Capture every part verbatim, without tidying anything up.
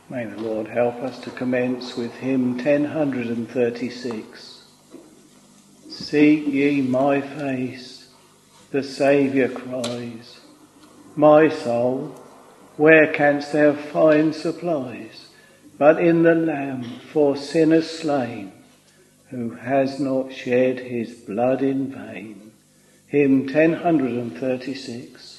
May the Lord help us to commence with hymn ten thirty-six. Seek ye my face, the Saviour cries. My soul, where canst thou find supplies, but in the Lamb for sinners slain, who has not shed his blood in vain. Hymn ten thirty-six.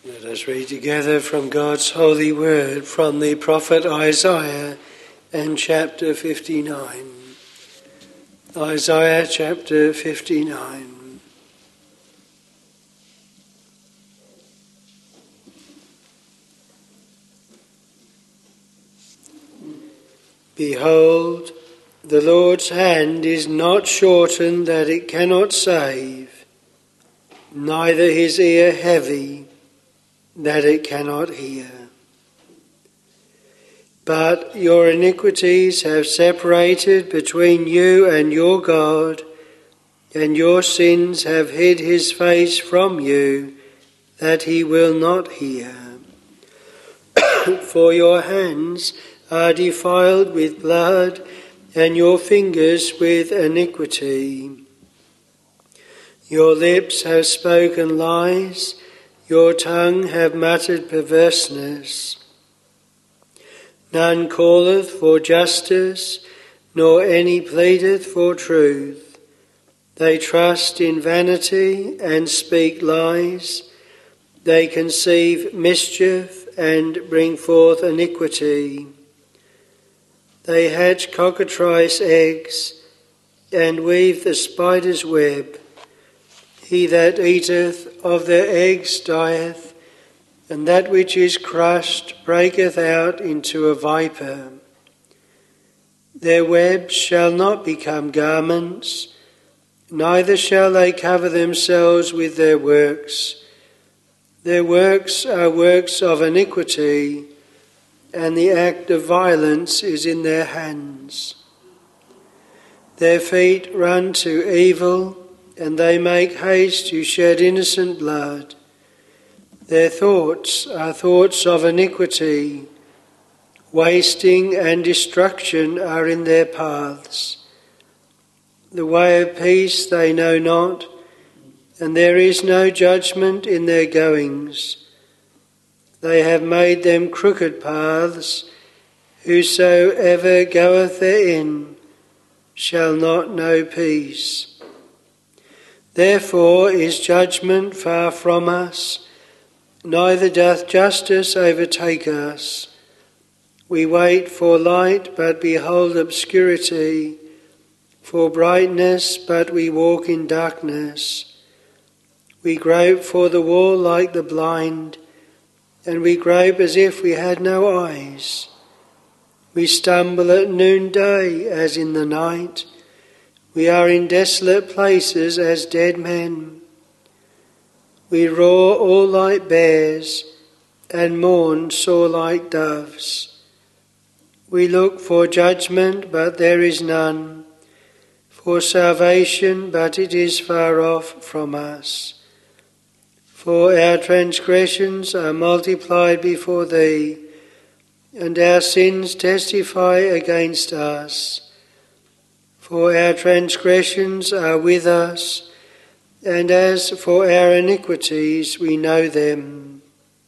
Let us read together from God's holy word from the prophet Isaiah and chapter fifty-nine. Isaiah chapter fifty-nine. Behold, the Lord's hand is not shortened that it cannot save, neither his ear heavy that it cannot hear. But your iniquities have separated between you and your God, and your sins have hid his face from you, that he will not hear. For your hands are defiled with blood, and your fingers with iniquity. Your lips have spoken lies, your tongue have muttered perverseness. None calleth for justice, nor any pleadeth for truth. They trust in vanity and speak lies. They conceive mischief and bring forth iniquity. They hatch cockatrice eggs and weave the spider's web. He that eateth of their eggs dieth, and that which is crushed breaketh out into a viper. Their webs shall not become garments, neither shall they cover themselves with their works. Their works are works of iniquity, and the act of violence is in their hands. Their feet run to evil, and they make haste to shed innocent blood. Their thoughts are thoughts of iniquity. Wasting and destruction are in their paths. The way of peace they know not, and there is no judgment in their goings. They have made them crooked paths. Whosoever goeth therein shall not know peace. Therefore is judgment far from us, neither doth justice overtake us. We wait for light, but behold obscurity, for brightness, but we walk in darkness. We grope for the wall like the blind, and we grope as if we had no eyes. We stumble at noonday as in the night. We are in desolate places as dead men. We roar all like bears, and mourn sore like doves. We look for judgment, but there is none, for salvation, but it is far off from us. For our transgressions are multiplied before thee, and our sins testify against us. For our transgressions are with us, and as for our iniquities we know them.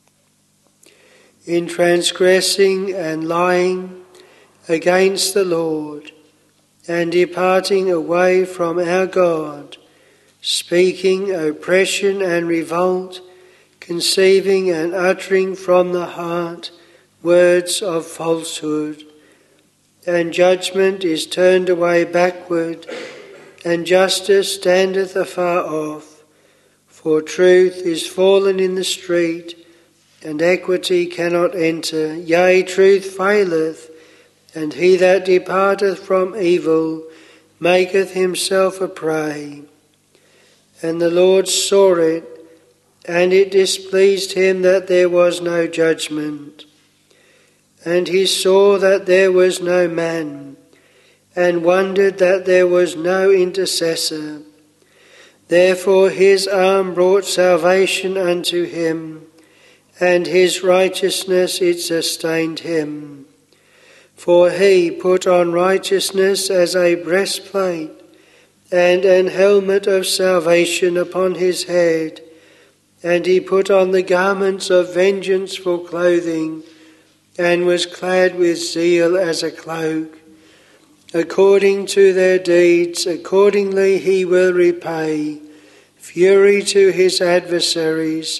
In transgressing and lying against the Lord, and departing away from our God, speaking oppression and revolt, conceiving and uttering from the heart words of falsehood. And judgment is turned away backward, and justice standeth afar off. For truth is fallen in the street, and equity cannot enter. Yea, truth faileth, and he that departeth from evil maketh himself a prey. And the Lord saw it, and it displeased him that there was no judgment. And he saw that there was no man, and wondered that there was no intercessor. Therefore his arm brought salvation unto him, and his righteousness it sustained him. For he put on righteousness as a breastplate, and an helmet of salvation upon his head, and he put on the garments of vengeance for clothing, and was clad with zeal as a cloak. According to their deeds, accordingly he will repay, fury to his adversaries,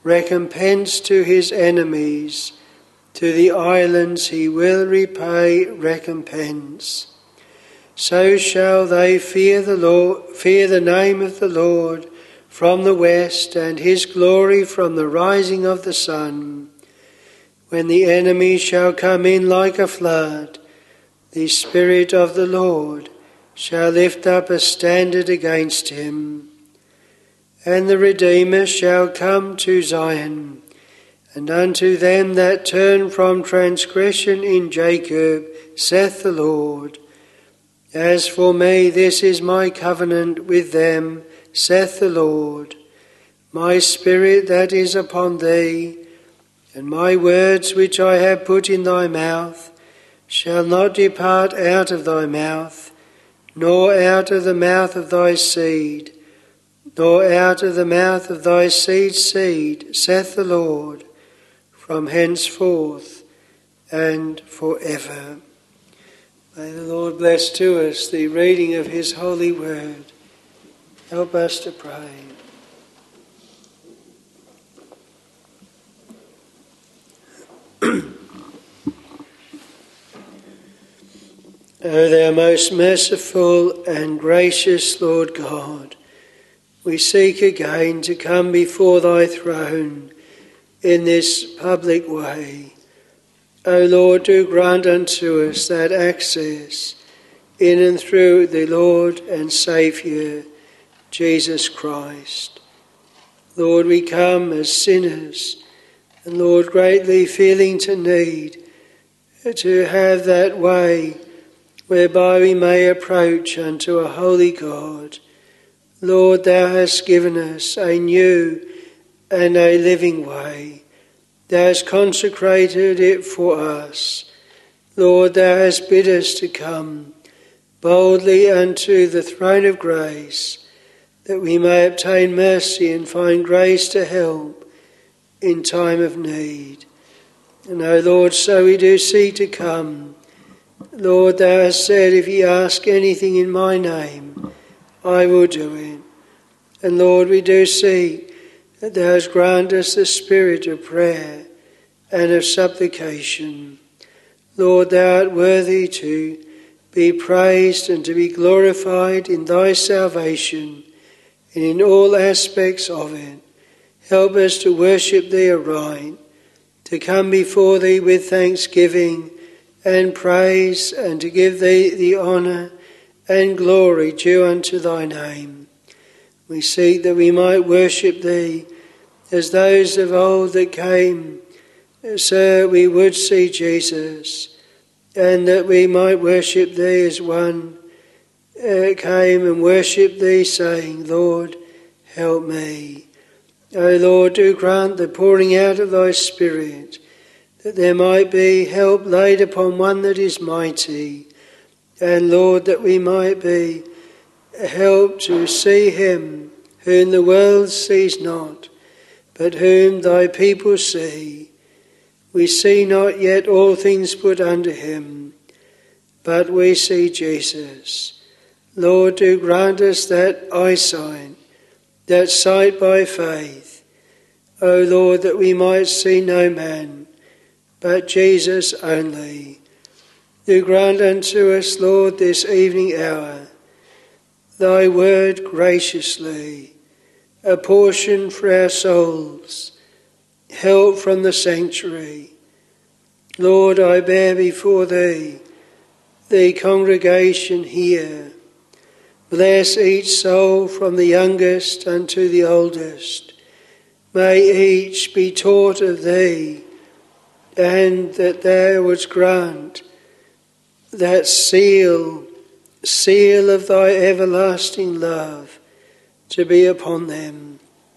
recompense to his enemies. To the islands he will repay recompense. So shall they fear the Lord, fear the name of the Lord from the west, and his glory from the rising of the sun. When the enemy shall come in like a flood, the Spirit of the Lord shall lift up a standard against him. And the Redeemer shall come to Zion, and unto them that turn from transgression in Jacob, saith the Lord. As for me, this is my covenant with them, saith the Lord. My Spirit that is upon thee, and my words which I have put in thy mouth, shall not depart out of thy mouth, nor out of the mouth of thy seed, nor out of the mouth of thy seed's seed, saith the Lord, from henceforth and forever. May the Lord bless to us the reading of his holy word. Help us to pray. O thou most merciful and gracious Lord God, we seek again to come before thy throne in this public way. O Lord, do grant unto us that access in and through the Lord and Saviour, Jesus Christ. Lord, we come as sinners, and Lord, greatly feeling to need to have that way whereby we may approach unto a holy God. Lord, thou hast given us a new and a living way. Thou hast consecrated it for us. Lord, thou hast bid us to come boldly unto the throne of grace, that we may obtain mercy and find grace to help in time of need. And, O Lord, so we do seek to come. Lord, thou hast said, if ye ask anything in my name, I will do it. And Lord, we do seek that thou hast granted us the spirit of prayer and of supplication. Lord, thou art worthy to be praised and to be glorified in thy salvation and in all aspects of it. Help us to worship thee aright, to come before thee with thanksgiving and praise, and to give thee the honour and glory due unto thy name. We seek that we might worship thee as those of old that came, Sir, we would see Jesus, and that we might worship thee as one uh, came and worshipped thee, saying, Lord, help me. O Lord, do grant the pouring out of thy Spirit, that there might be help laid upon one that is mighty, and Lord, that we might be helped to see him whom the world sees not, but whom thy people see. We see not yet all things put under him, but we see Jesus. Lord, do grant us that eyesight, that sight by faith. O Lord, that we might see no man, but Jesus only. Do grant unto us, Lord, this evening hour, thy word graciously, a portion for our souls, help from the sanctuary. Lord, I bear before thee the congregation here. Bless each soul from the youngest unto the oldest. May each be taught of thee, and that thou wouldst grant that seal, seal of thy everlasting love to be upon them.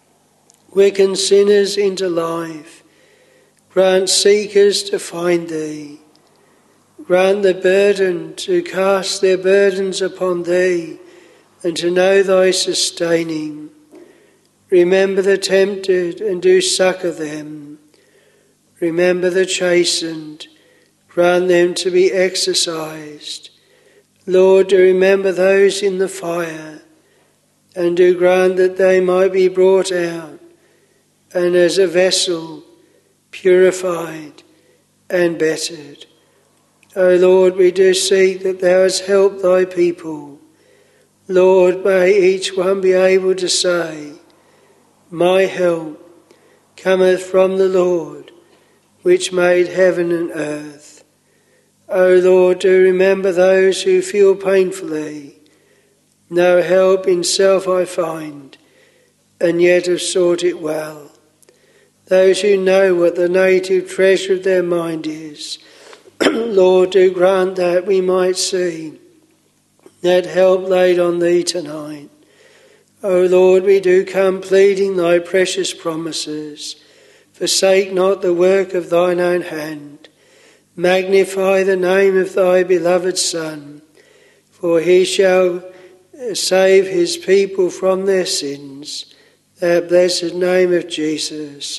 Quicken sinners into life. Grant seekers to find thee. Grant the burden to cast their burdens upon thee and to know thy sustaining. Remember the tempted and do succour them. Remember the chastened. Grant them to be exercised. Lord, do remember those in the fire, and do grant that they might be brought out. and as a vessel purified and bettered. O Lord, we do seek that thou hast helped thy people. Lord, may each one be able to say, my help cometh from the Lord, which made heaven and earth. O Lord, do remember those who feel painfully. No help in self I find, and yet have sought it well. Those who know what the native treasure of their mind is, Lord, do grant that we might see that help laid on thee tonight. O Lord, we do come pleading thy precious promises. Forsake not the work of thine own hand. Magnify the name of thy beloved Son, for he shall save his people from their sins. That blessed name of Jesus.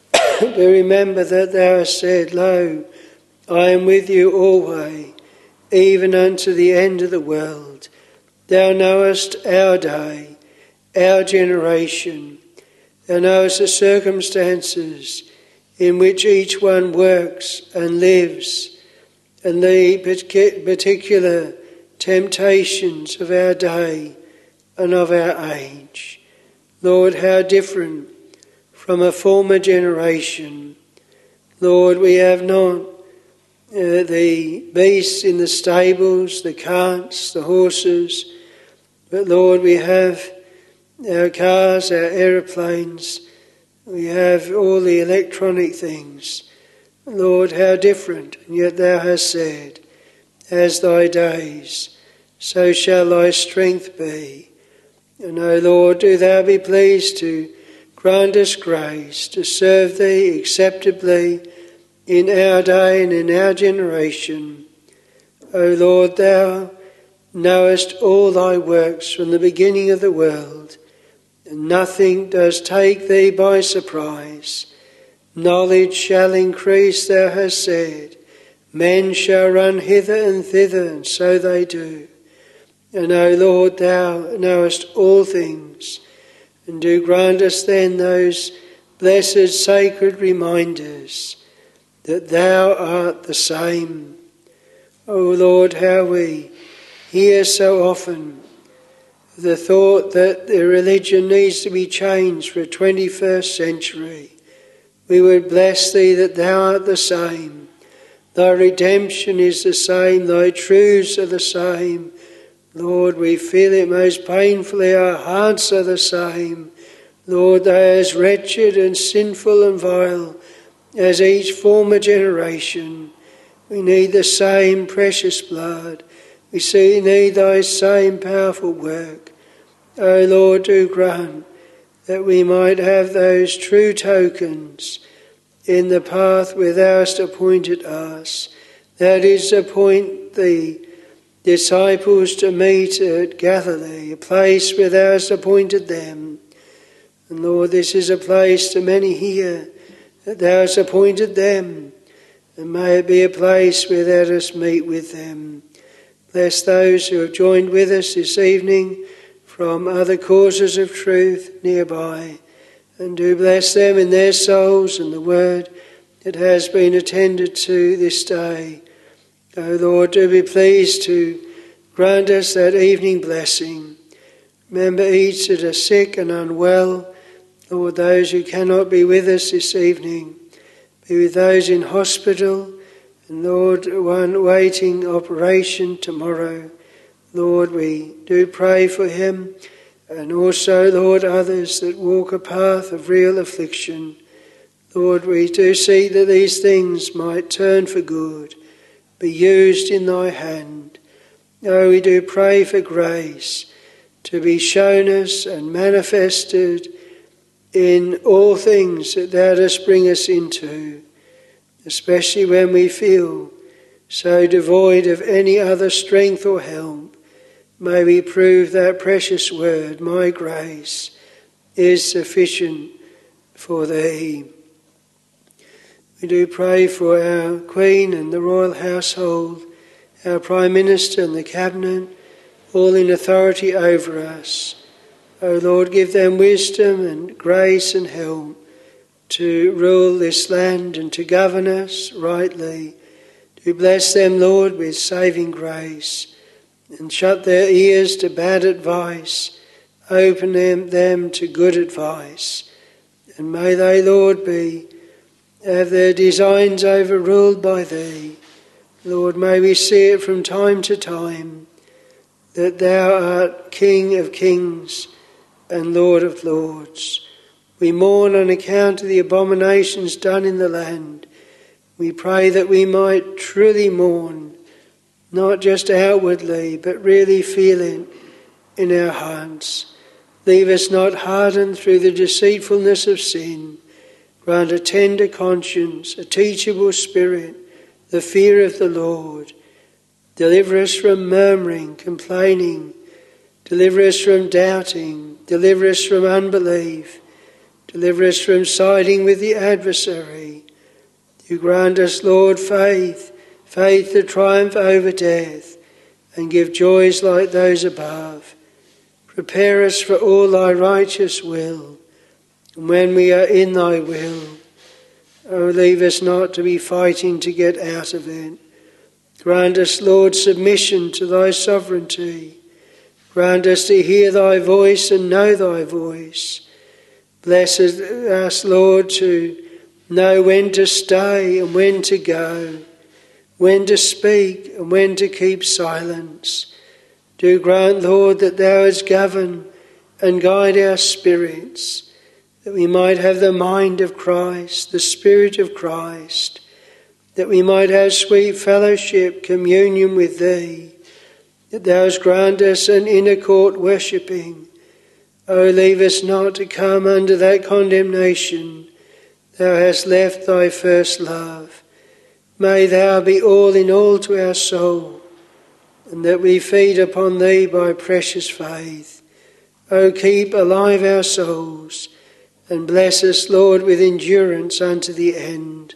Do remember that thou hast said, lo, I am with you always, even unto the end of the world. Thou knowest our day, our generation. Thou knowest the circumstances in which each one works and lives, and the particular temptations of our day and of our age. Lord, how different from a former generation. Lord, we have not uh, the beasts in the stables, the carts, the horses, but Lord, we have our cars, our aeroplanes, we have all the electronic things. Lord, how different, and yet thou hast said, as thy days, so shall thy strength be. And O Lord, do thou be pleased to grant us grace to serve thee acceptably in our day and in our generation. O Lord, thou knowest all thy works from the beginning of the world, and nothing does take thee by surprise. Knowledge shall increase, thou hast said. Men shall run hither and thither, and so they do. And O Lord, thou knowest all things, and do grant us then those blessed sacred reminders that thou art the same. O Lord, how we hear so often the thought that the religion needs to be changed for a twenty-first century. We would bless thee that thou art the same. Thy redemption is the same, thy truths are the same. Lord, we feel it most painfully, our hearts are the same. Lord, they are as wretched and sinful and vile as each former generation. We need the same precious blood. We see need thy same powerful work. O Lord, do grant that we might have those true tokens in the path where thou hast appointed us. That is, appoint the disciples to meet at Galilee, a place where thou hast appointed them. And Lord, this is a place to many here that thou hast appointed them, and may it be a place where thou dost meet with them. Bless those who have joined with us this evening from other causes of truth nearby, and do bless them in their souls and the word that has been attended to this day. O Lord, do be pleased to grant us that evening blessing. Remember each that are sick and unwell. Lord, those who cannot be with us this evening, be with those in hospital, and Lord, one waiting operation tomorrow. Lord, we do pray for him, and also, Lord, others that walk a path of real affliction. Lord, we do see that these things might turn for good, be used in thy hand. Oh, we do pray for grace to be shown us and manifested in all things that thou dost bring us into, especially when we feel so devoid of any other strength or help. May we prove that precious word, my grace is sufficient for thee. We do pray for our Queen and the royal household, our Prime Minister and the Cabinet, all in authority over us. O Lord, give them wisdom and grace and help. to rule this land and to govern us rightly. Do bless them, Lord, with saving grace, and shut their ears to bad advice, open them, them to good advice. And may they, Lord, be have their designs overruled by Thee. Lord, may we see it from time to time that Thou art King of kings and Lord of lords. We mourn on account of the abominations done in the land. We pray that we might truly mourn, not just outwardly, but really feel it in our hearts. Leave us not hardened through the deceitfulness of sin. Grant a tender conscience, a teachable spirit, the fear of the Lord. Deliver us from murmuring, complaining. Deliver us from doubting. Deliver us from unbelief. Deliver us from siding with the adversary. You grant us, Lord, faith, faith to triumph over death, and give joys like those above. Prepare us for all Thy righteous will, and when we are in Thy will, oh, leave us not to be fighting to get out of it. Grant us, Lord, submission to Thy sovereignty. Grant us to hear Thy voice and know Thy voice. Bless us, Lord, to know when to stay and when to go, when to speak and when to keep silence. Do grant, Lord, that Thou hast governed and guide our spirits, that we might have the mind of Christ, the Spirit of Christ, that we might have sweet fellowship, communion with Thee, that Thou hast granted us an inner court worshipping. O leave us not to come under that condemnation. Thou hast left Thy first love. May Thou be all in all to our soul, and that we feed upon Thee by precious faith. O keep alive our souls, and bless us, Lord, with endurance unto the end.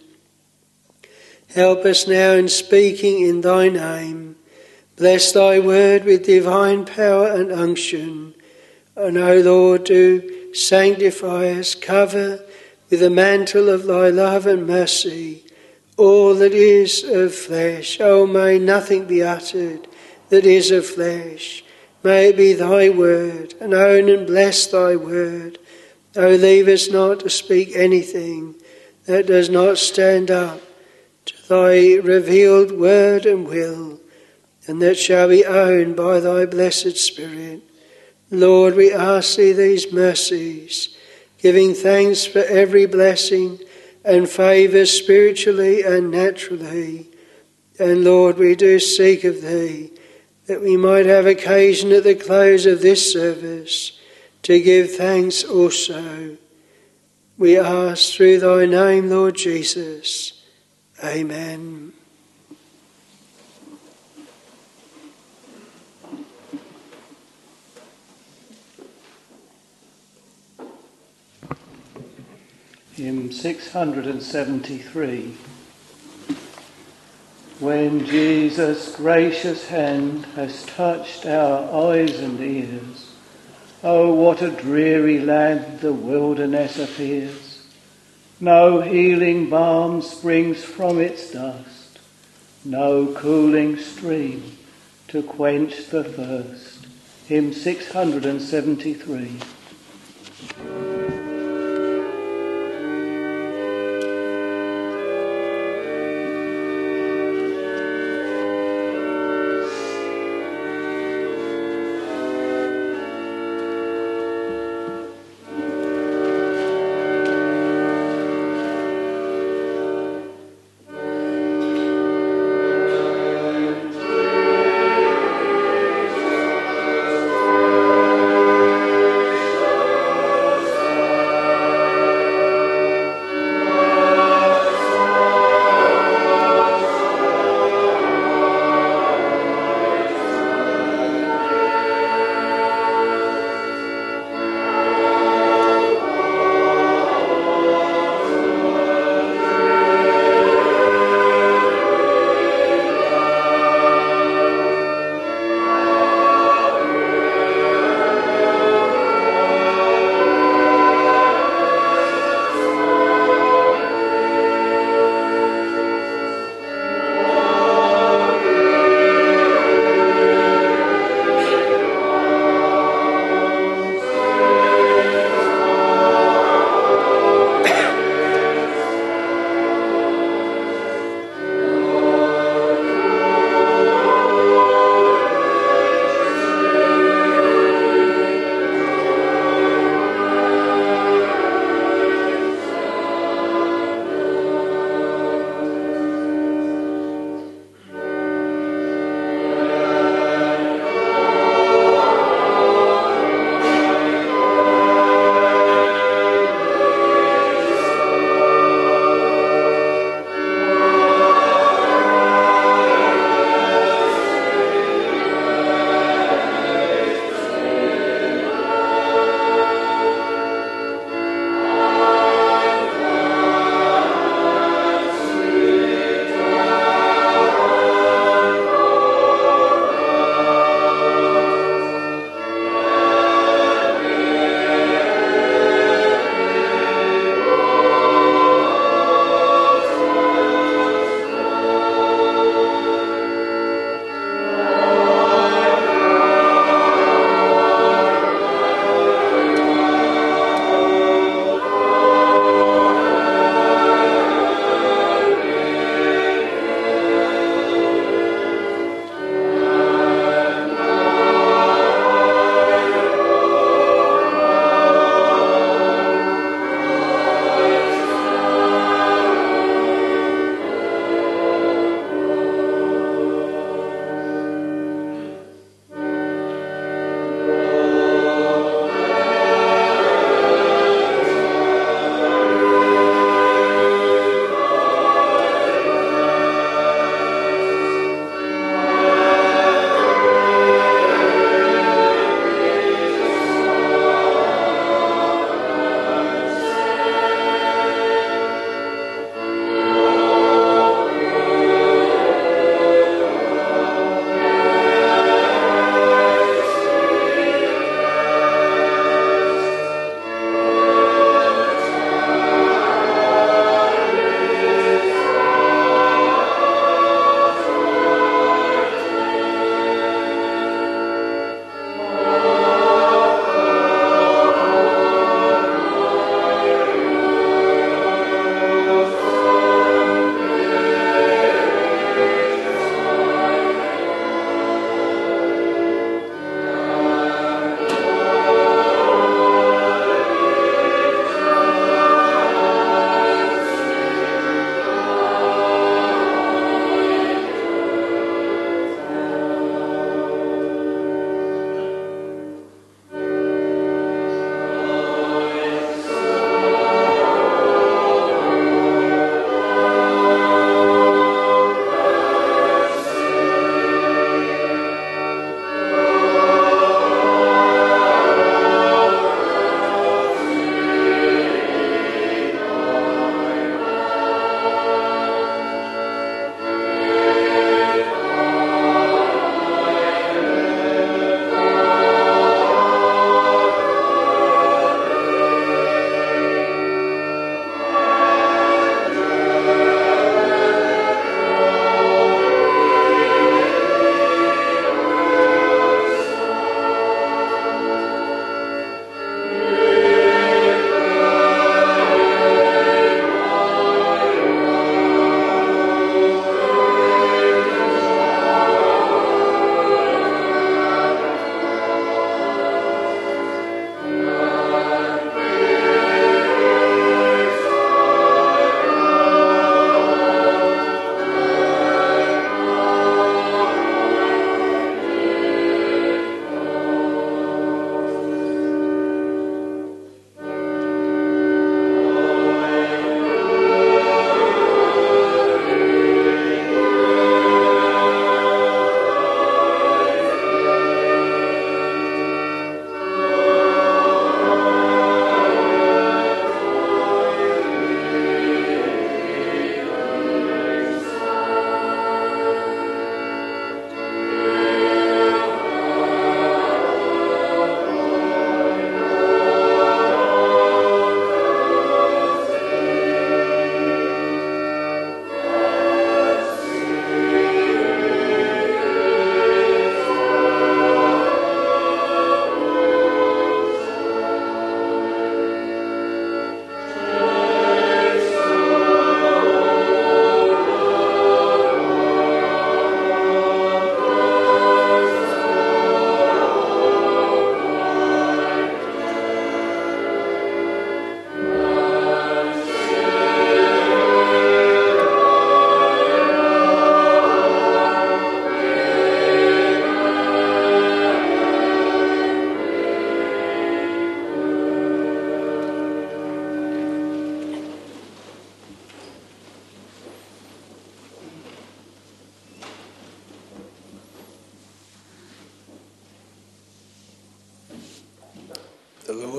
Help us now in speaking in Thy name. Bless Thy word with divine power and unction. And, O Lord, do sanctify us, cover with the mantle of Thy love and mercy all that is of flesh. O may nothing be uttered that is of flesh. May it be Thy word, and own and bless Thy word. O leave us not to speak anything that does not stand up to Thy revealed word and will, and that shall be owned by Thy blessed Spirit. Lord, we ask Thee these mercies, giving thanks for every blessing and favour spiritually and naturally. And Lord, we do seek of Thee that we might have occasion at the close of this service to give thanks also. We ask through Thy name, Lord Jesus. Amen. Hymn six hundred seventy-three. When Jesus' gracious hand has touched our eyes and ears, oh, what a dreary land the wilderness appears. No healing balm springs from its dust, no cooling stream to quench the thirst. Hymn six hundred seventy-three.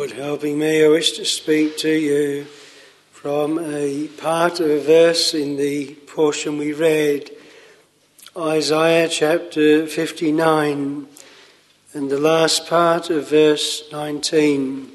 Lord helping me, I wish to speak to you from a part of a verse in the portion we read, Isaiah chapter fifty-nine, and the last part of verse nineteen.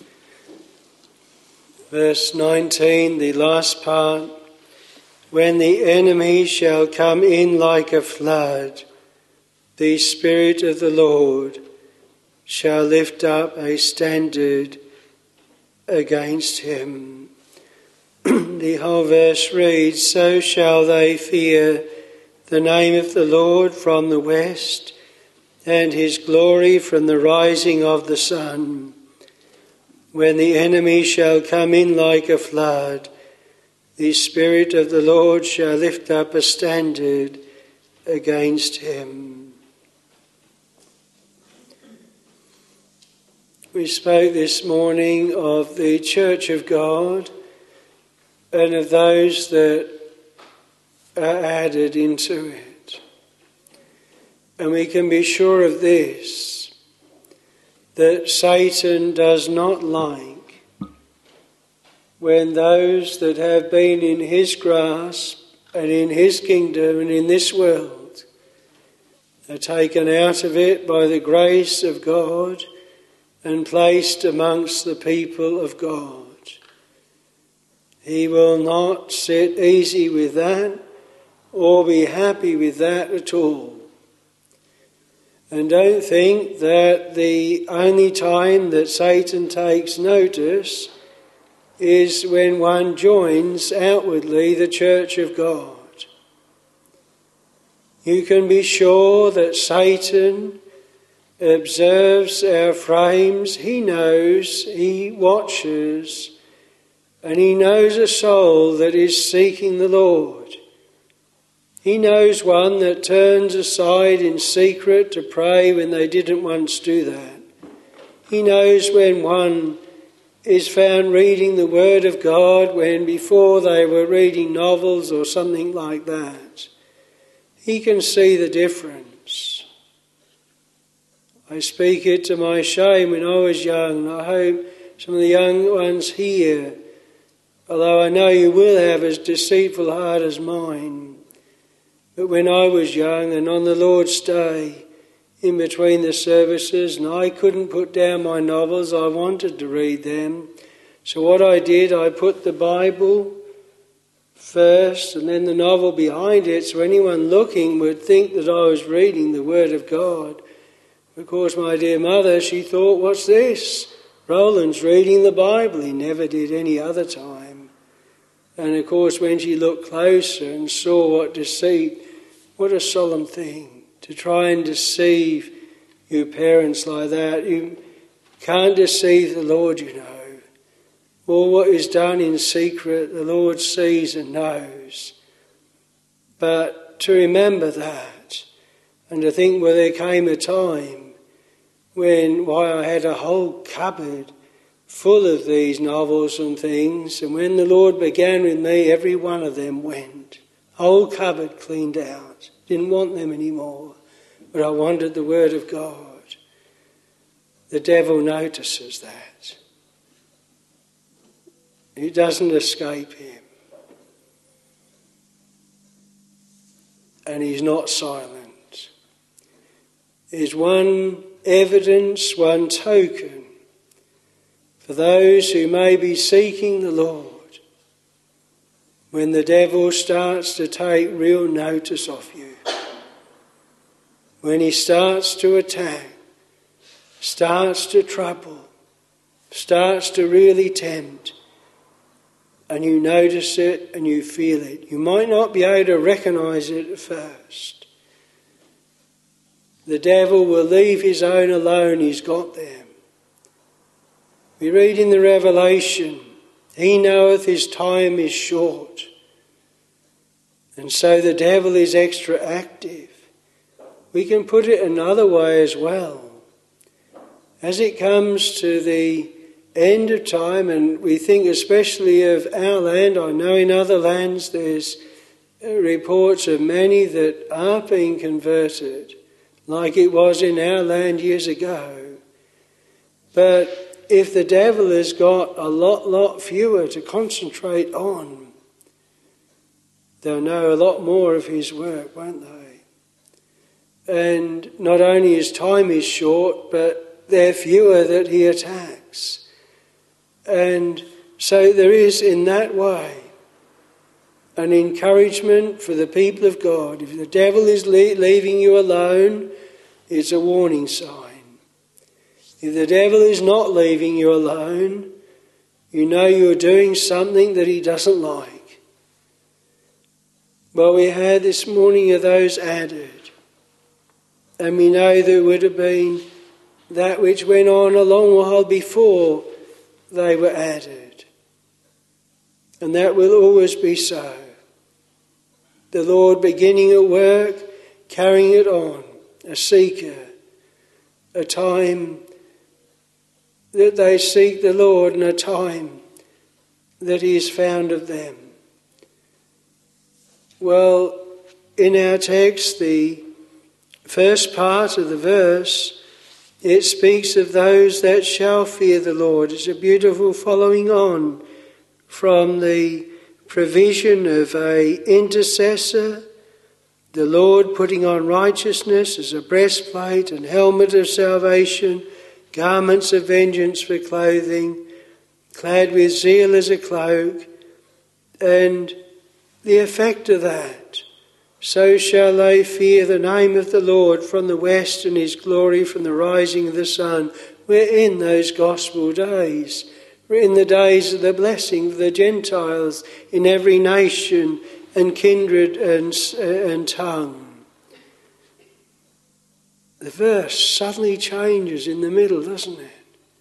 Verse nineteen, the last part, when the enemy shall come in like a flood, the Spirit of the Lord shall lift up a standard against him. The whole verse reads, so shall they fear the name of the Lord from the west, and his glory from the rising of the sun. When the enemy shall come in like a flood, the Spirit of the Lord shall lift up a standard against him. We spoke this morning of the Church of God and of those that are added into it. And we can be sure of this, that Satan does not like when those that have been in his grasp and in his kingdom and in this world are taken out of it by the grace of God and placed amongst the people of God. He will not sit easy with that or be happy with that at all. And don't think that the only time that Satan takes notice is when one joins outwardly the Church of God. You can be sure that Satan observes our frames. He knows, he watches, and he knows a soul that is seeking the Lord. He knows one that turns aside in secret to pray when they didn't once do that. He knows when one is found reading the Word of God when before they were reading novels or something like that. He can see the difference. I speak it to my shame when I was young. I hope some of the young ones here, although I know you will have as deceitful heart as mine, but when I was young and on the Lord's Day, in between the services, and I couldn't put down my novels, I wanted to read them. So what I did, I put the Bible first and then the novel behind it, so anyone looking would think that I was reading the Word of God. Of course, my dear mother, she thought, what's this? Roland's reading the Bible. He never did any other time. And of course, when she looked closer and saw what deceit, what a solemn thing to try and deceive you parents like that. You can't deceive the Lord, you know. All what is done in secret, the Lord sees and knows. But to remember that, and to think, well, there came a time when, why, I had a whole cupboard full of these novels and things, and when the Lord began with me, every one of them went. Whole cupboard cleaned out. Didn't want them anymore, but I wanted the Word of God. The devil notices that. It doesn't escape him. And he's not silent. There's one evidence, one token for those who may be seeking the Lord. When the devil starts to take real notice of you, when he starts to attack, starts to trouble, starts to really tempt, and you notice it and you feel it. You might not be able to recognise it at first. The devil will leave his own alone, he's got them. We read in the Revelation, he knoweth his time is short. And so the devil is extra active. We can put it another way as well. As it comes to the end of time, and we think especially of our land, I know in other lands there's reports of many that are being converted, like it was in our land years ago. But if the devil has got a lot, lot fewer to concentrate on, they'll know a lot more of his work, won't they? And not only his time is short, but they're fewer that he attacks. And so there is, in that way, an encouragement for the people of God. If the devil is le- leaving you alone, it's a warning sign. If the devil is not leaving you alone, you know you're doing something that he doesn't like. Well, we had this morning of those added. And we know there would have been that which went on a long while before they were added. And that will always be so. The Lord beginning at work, carrying it on, a seeker, a time that they seek the Lord and a time that he is found of them. Well, in our text, the first part of the verse, it speaks of those that shall fear the Lord. It's a beautiful following on from the provision of a intercessor, the Lord putting on righteousness as a breastplate and helmet of salvation, garments of vengeance for clothing, clad with zeal as a cloak, and the effect of that. So shall they fear the name of the Lord from the west, and his glory from the rising of the sun. We're in those gospel days. We're in the days of the blessing of the Gentiles in every nation and kindred and, and tongue. The verse suddenly changes in the middle, doesn't it?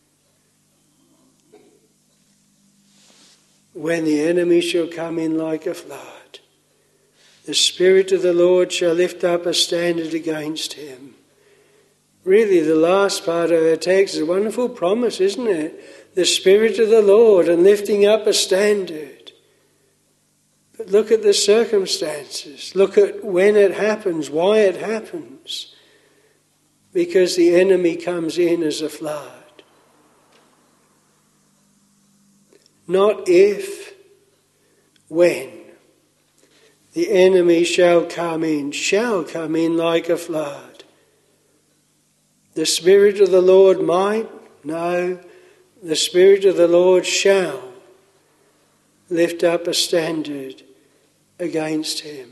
When the enemy shall come in like a flood, the Spirit of the Lord shall lift up a standard against him. Really, the last part of our text is a wonderful promise, isn't it? The Spirit of the Lord and lifting up a standard. But look at the circumstances. Look at when it happens, why it happens. Because the enemy comes in as a flood. Not if, when. The enemy shall come in, shall come in like a flood. The Spirit of the Lord might, no, the Spirit of the Lord shall lift up a standard against him.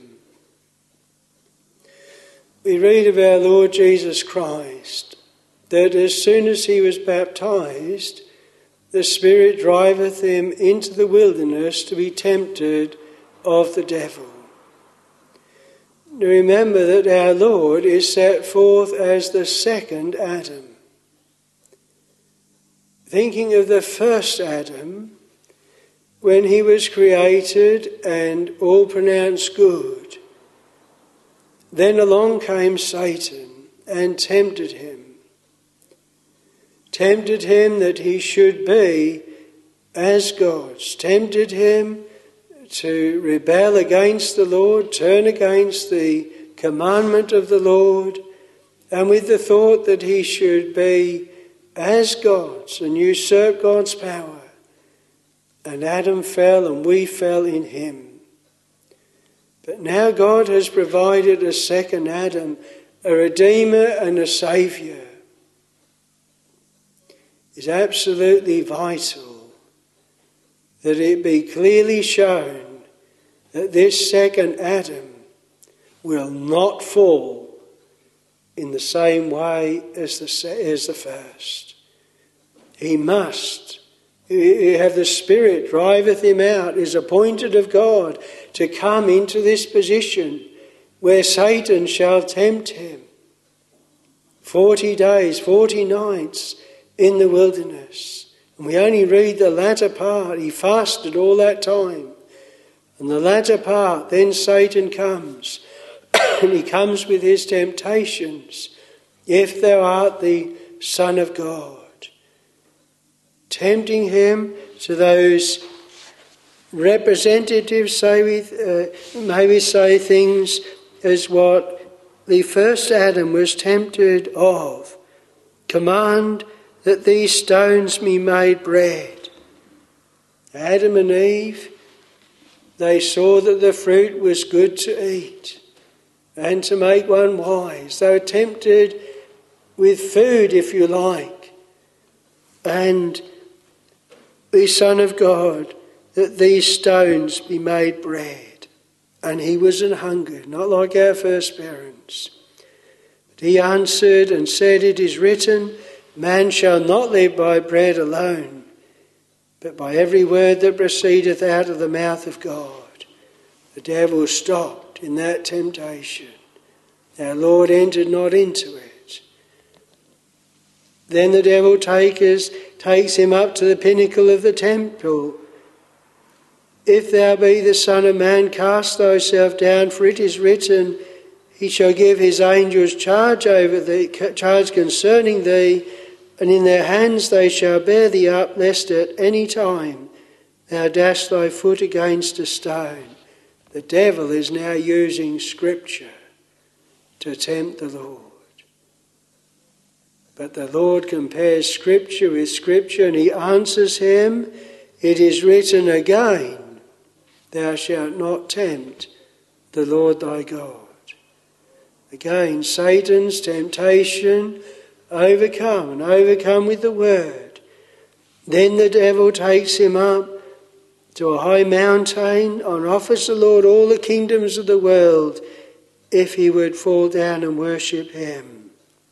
We read of our Lord Jesus Christ, that as soon as he was baptized, the Spirit driveth him into the wilderness to be tempted of the devil. Now remember that our Lord is set forth as the second Adam. Thinking of the first Adam, when he was created and all pronounced good, then along came Satan and tempted him. Tempted him that he should be as gods. Tempted him to rebel against the Lord, turn against the commandment of the Lord, and with the thought that he should be as gods and usurp God's power. And Adam fell and we fell in him. But now God has provided a second Adam, a Redeemer and a Saviour. It's absolutely vital that it be clearly shown that this second Adam will not fall in the same way as the, as the first. He must. You have the Spirit driveth him out, is appointed of God to come into this position where Satan shall tempt him. Forty days, forty nights in the wilderness. And we only read the latter part. He fasted all that time. And the latter part, then Satan comes. And he comes with his temptations. If thou art the Son of God. Tempting him to those representatives, say we, uh, maybe say things as what the first Adam was tempted of. Command that these stones be made bread. Adam and Eve, they saw that the fruit was good to eat and to make one wise. They were tempted with food, if you like, and the Son of God, that these stones be made bread. And he was an hunger, not like our first parents. But he answered and said, "It is written, man shall not live by bread alone, but by every word that proceedeth out of the mouth of God." The devil stopped in that temptation. Our Lord entered not into it. Then the devil takes, takes him up to the pinnacle of the temple. "If thou be the Son of Man, cast thyself down, for it is written, he shall give his angels charge over thee, charge concerning thee, and in their hands they shall bear thee up, lest at any time thou dash thy foot against a stone." The devil is now using Scripture to tempt the Lord. But the Lord compares Scripture with Scripture, and he answers him, "It is written again, thou shalt not tempt the Lord thy God." Again, Satan's temptation overcome and overcome with the word. Then the devil takes him up to a high mountain and offers the Lord all the kingdoms of the world if he would fall down and worship him.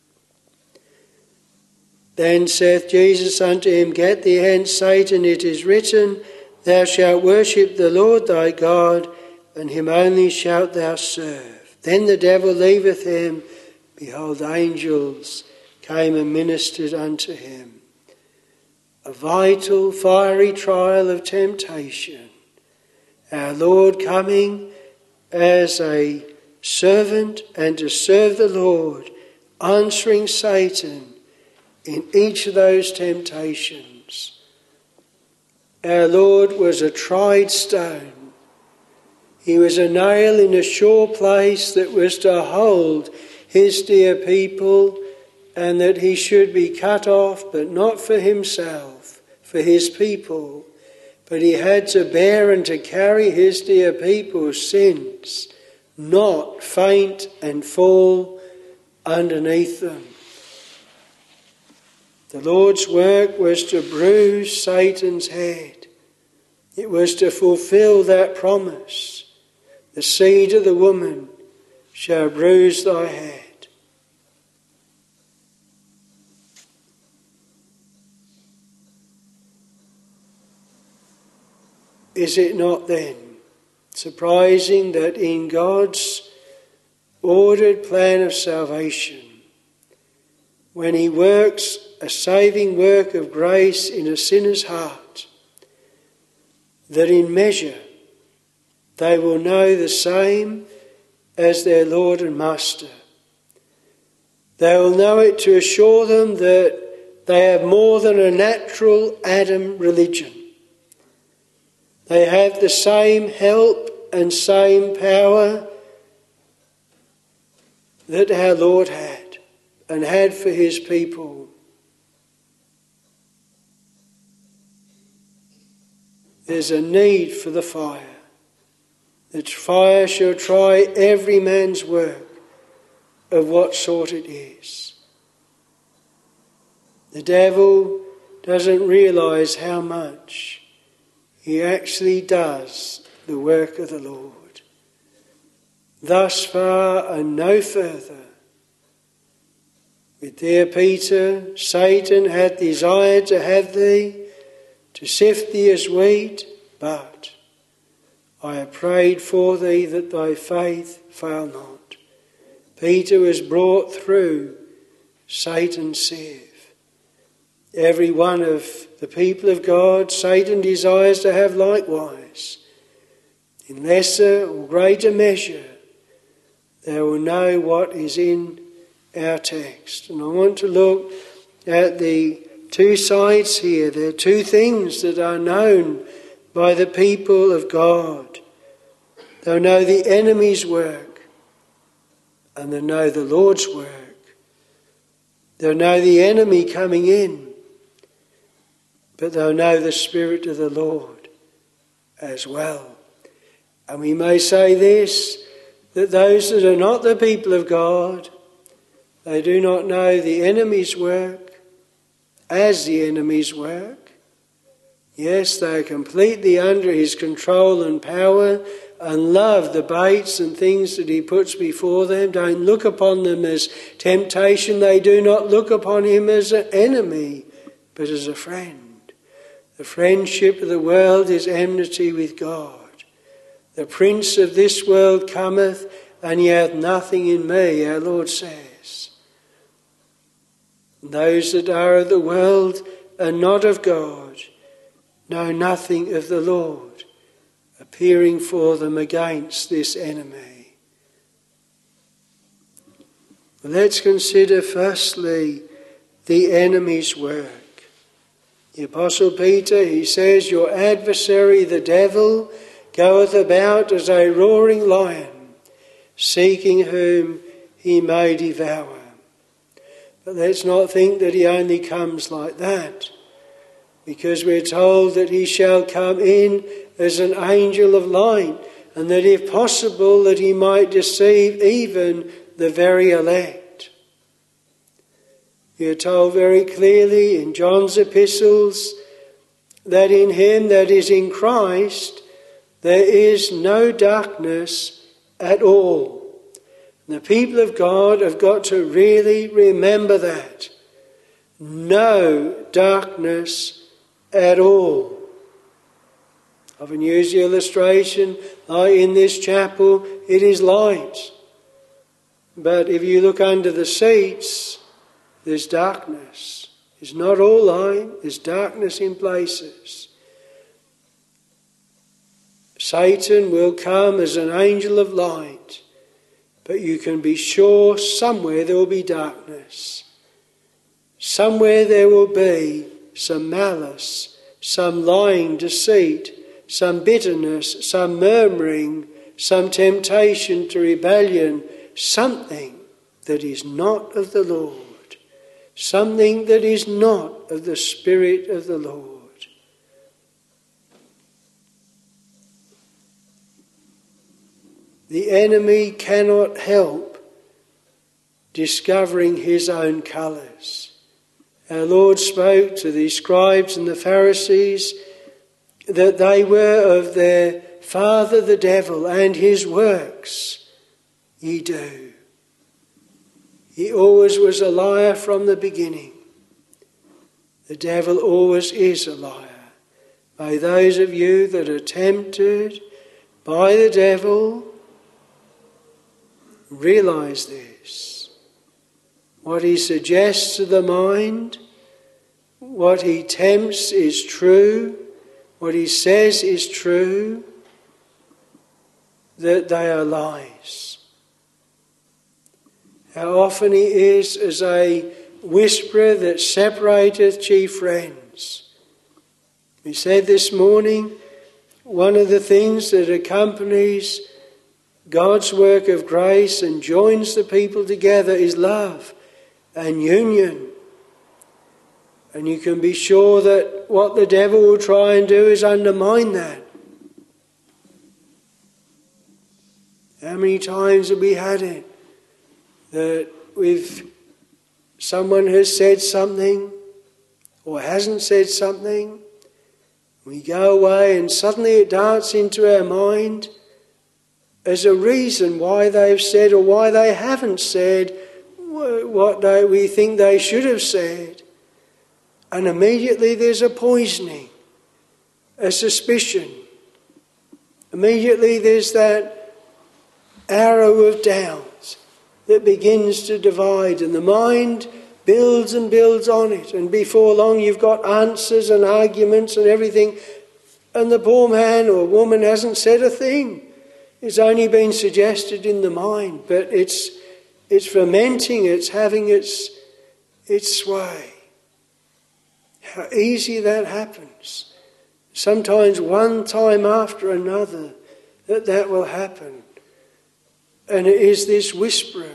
Then saith Jesus unto him, "Get thee hence, Satan, it is written, thou shalt worship the Lord thy God, and him only shalt thou serve." Then the devil leaveth him. Behold, angels came and ministered unto him. A vital, fiery trial of temptation. Our Lord coming as a servant and to serve the Lord, answering Satan in each of those temptations. Our Lord was a tried stone. He was a nail in a sure place that was to hold his dear people, and that he should be cut off, but not for himself, for his people. But he had to bear and to carry his dear people's sins, not faint and fall underneath them. The Lord's work was to bruise Satan's head. It was to fulfill that promise. The seed of the woman shall bruise thy head. Is it not then surprising that in God's ordered plan of salvation, when he works a saving work of grace in a sinner's heart, that in measure they will know the same as their Lord and Master. They will know it to assure them that they have more than a natural Adam religion. They have the same help and same power that our Lord had and had for his people. There's a need for the fire. The fire shall try every man's work of what sort it is. The devil doesn't realise how much he actually does the work of the Lord. Thus far and no further. With dear Peter, Satan had desired to have thee, to sift thee as wheat, but I have prayed for thee that thy faith fail not. Peter was brought through Satan's sieve. Every one of the people of God, Satan desires to have likewise. In lesser or greater measure, they will know what is in our text. And I want to look at the two sides here. There are two things that are known by the people of God. They'll know the enemy's work, and they'll know the Lord's work. They'll know the enemy coming in but they'll know the Spirit of the Lord as well. And we may say this, that those that are not the people of God, they do not know the enemy's work as the enemy's work. Yes, they are completely under his control and power and love the baits and things that he puts before them. Don't look upon them as temptation. They do not look upon him as an enemy, but as a friend. The friendship of the world is enmity with God. The prince of this world cometh, and he hath nothing in me, our Lord says. Those that are of the world and not of God know nothing of the Lord, appearing for them against this enemy. Well, let's consider firstly the enemy's work. The Apostle Peter, he says, your adversary, the devil, goeth about as a roaring lion, seeking whom he may devour. But let's not think that he only comes like that, because we're told that he shall come in as an angel of light, and that if possible that he might deceive even the very elect. We are told very clearly in John's epistles that in him that is in Christ there is no darkness at all. And the people of God have got to really remember that. No darkness at all. I often use the illustration, like in this chapel, it is light. But if you look under the seats, there's darkness. It's not all light, there's darkness in places. Satan will come as an angel of light, but you can be sure somewhere there will be darkness. Somewhere there will be some malice, some lying deceit, some bitterness, some murmuring, some temptation to rebellion, something that is not of the Lord. Something that is not of the Spirit of the Lord. The enemy cannot help discovering his own colours. Our Lord spoke to the scribes and the Pharisees that they were of their father the devil, and his works ye do. He always was a liar from the beginning. The devil always is a liar. May those of you that are tempted by the devil realise this. What he suggests to the mind, what he tempts is true, what he says is true, that they are lies. How often he is as a whisperer that separateth chief friends. We said this morning, one of the things that accompanies God's work of grace and joins the people together is love and union. And you can be sure that what the devil will try and do is undermine that. How many times have we had it? That if someone has said something or hasn't said something, we go away and suddenly it darts into our mind as a reason why they've said or why they haven't said what they, we think they should have said. And immediately there's a poisoning, a suspicion. Immediately there's that arrow of doubt that begins to divide, and the mind builds and builds on it, and before long you've got answers and arguments and everything, and the poor man or woman hasn't said a thing. It's only been suggested in the mind, but it's it's fermenting, it's having its its sway. How easy that happens. Sometimes one time after another that that will happen. And it is this whisperer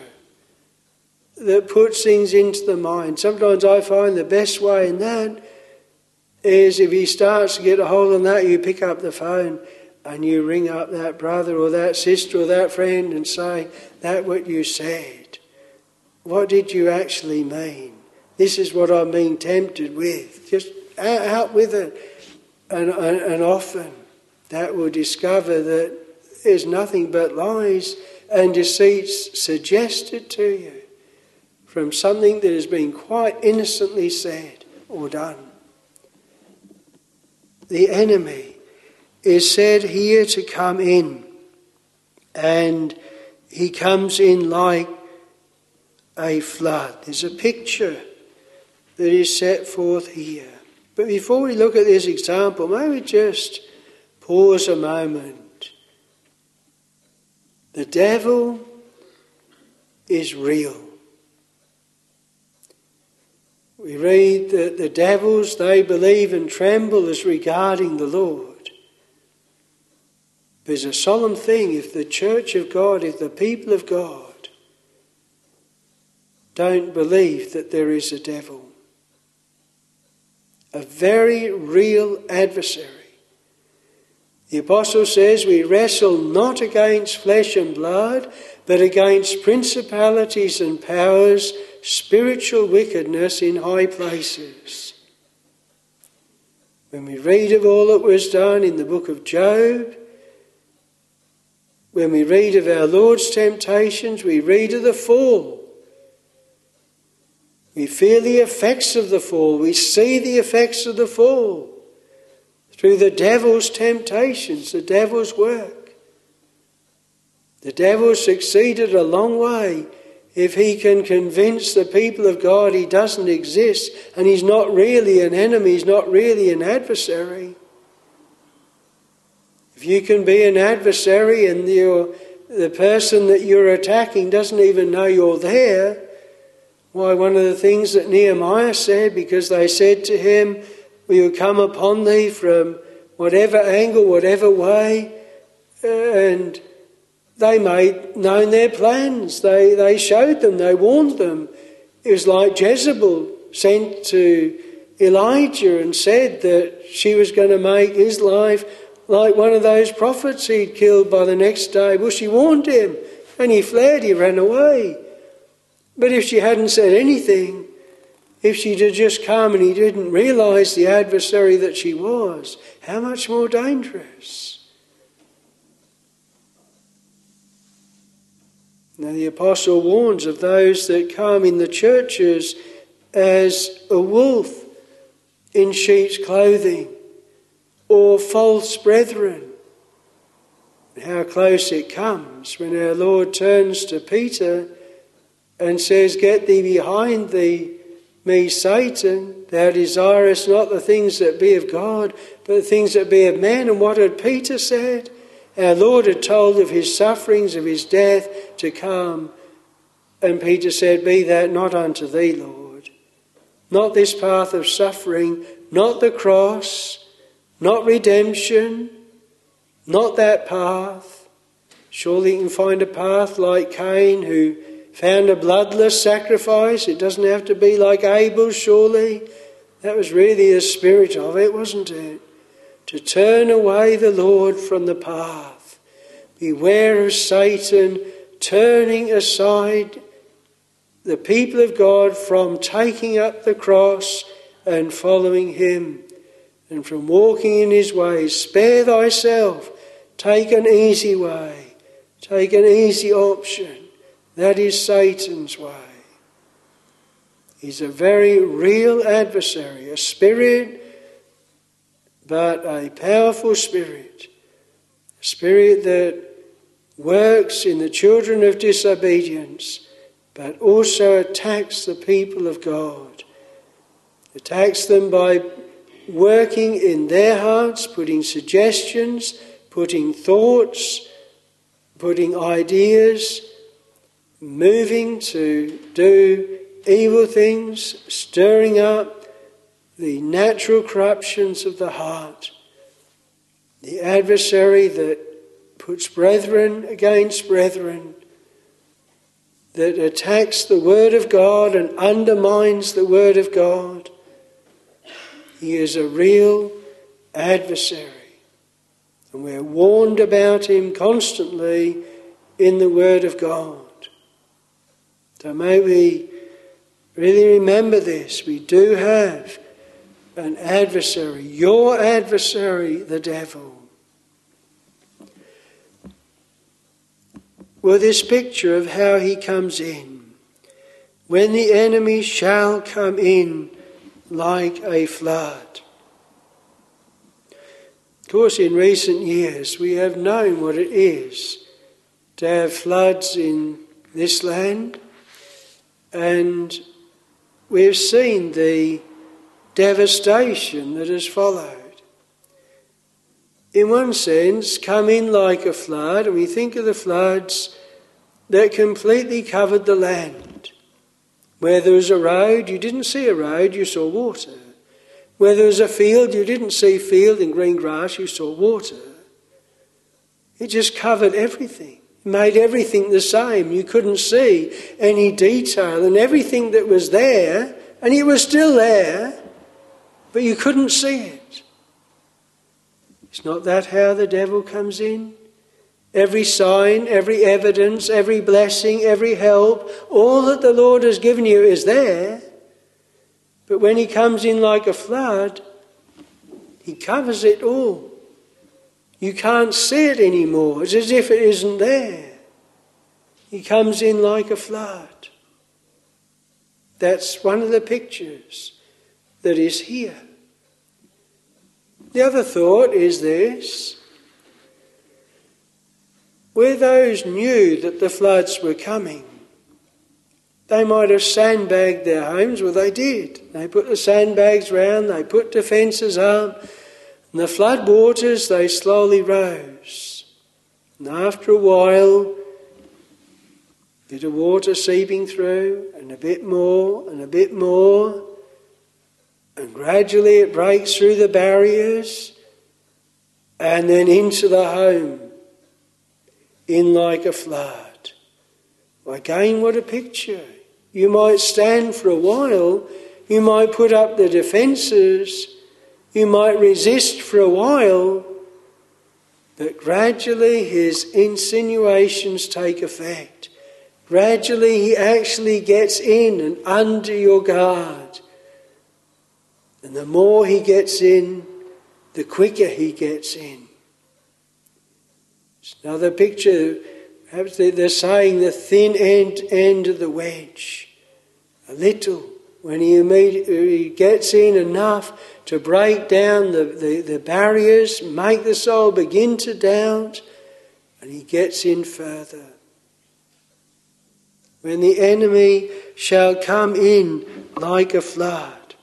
that puts things into the mind. Sometimes I find the best way in that is if he starts to get a hold on that, you pick up the phone and you ring up that brother or that sister or that friend and say, that what you said, what did you actually mean? This is what I'm being tempted with. Just out with it. And, and, and often that will discover that there's nothing but lies and deceits suggested to you from something that has been quite innocently said or done. The enemy is said here to come in, and he comes in like a flood. There's a picture that is set forth here. But before we look at this example, may we just pause a moment. The devil is real. We read that the devils, they believe and tremble as regarding the Lord. There's a solemn thing if the church of God, if the people of God don't believe that there is a devil. A very real adversary. The apostle says we wrestle not against flesh and blood, but against principalities and powers, spiritual wickedness in high places. When we read of all that was done in the book of Job, when we read of our Lord's temptations, we read of the fall. We feel the effects of the fall. We see the effects of the fall through the devil's temptations, the devil's work. The devil succeeded a long way if he can convince the people of God he doesn't exist and he's not really an enemy, he's not really an adversary. If you can be an adversary and you're, the person that you're attacking doesn't even know you're there, why, one of the things that Nehemiah said, because they said to him, we will come upon thee from whatever angle, whatever way, and they made known their plans. They, they showed them, they warned them. It was like Jezebel sent to Elijah and said that she was going to make his life like one of those prophets he'd killed by the next day. Well, she warned him and he fled, he ran away. But if she hadn't said anything, if she'd have just come and he didn't realise the adversary that she was, how much more dangerous? Now the apostle warns of those that come in the churches as a wolf in sheep's clothing or false brethren. How close it comes when our Lord turns to Peter and says, get thee behind thee, me, Satan, thou desirest not the things that be of God, but the things that be of men. And what had Peter said? Our Lord had told of his sufferings, of his death to come. And Peter said, be that not unto thee, Lord. Not this path of suffering, not the cross, not redemption, not that path. Surely you can find a path like Cain, who found a bloodless sacrifice. It doesn't have to be like Abel's, surely. That was really the spirit of it, wasn't it? To turn away the Lord from the path. Beware of Satan turning aside the people of God from taking up the cross and following him, and from walking in his ways. Spare thyself. Take an easy way. Take an easy option. That is Satan's way. He's a very real adversary, a spirit, but a powerful spirit. A spirit that works in the children of disobedience, but also attacks the people of God. Attacks them by working in their hearts, putting suggestions, putting thoughts, putting ideas, moving to do evil things, stirring up the natural corruptions of the heart. The adversary that puts brethren against brethren, that attacks the word of God and undermines the word of God. He is a real adversary. And we're warned about him constantly in the Word of God. So may we really remember this. We do have an adversary, your adversary, the devil. Well, this picture of how he comes in. When the enemy shall come in like a flood. Of course, in recent years, we have known what it is to have floods in this land, and we've seen the devastation that has followed. In one sense, come in like a flood, and we think of the floods that completely covered the land. Where there was a road, you didn't see a road, you saw water. Where there was a field, you didn't see field and green grass, you saw water. It just covered everything. It made everything the same. You couldn't see any detail, and everything that was there, and it was still there, but you couldn't see it. Is not that how the devil comes in? Every sign, every evidence, every blessing, every help, all that the Lord has given you is there. But when he comes in like a flood, he covers it all. You can't see it anymore. It's as if it isn't there. He comes in like a flood. That's one of the pictures that is here. The other thought is this. Where those knew that the floods were coming, they might have sandbagged their homes. Well, they did. They put the sandbags round, they put defences up, and the flood waters, they slowly rose. And after a while, a bit of water seeping through, and a bit more, and a bit more, and gradually it breaks through the barriers, and then into the home, in like a flood. Again, what a picture. You might stand for a while, you might put up the defences, you might resist for a while, but gradually his insinuations take effect. Gradually he actually gets in and under your guard. And the more he gets in, the quicker he gets in. It's another picture. Perhaps they're saying the thin end, end of the wedge. A little. When he, he gets in enough to break down the, the, the barriers, make the soul begin to doubt, and he gets in further. When the enemy shall come in like a flood.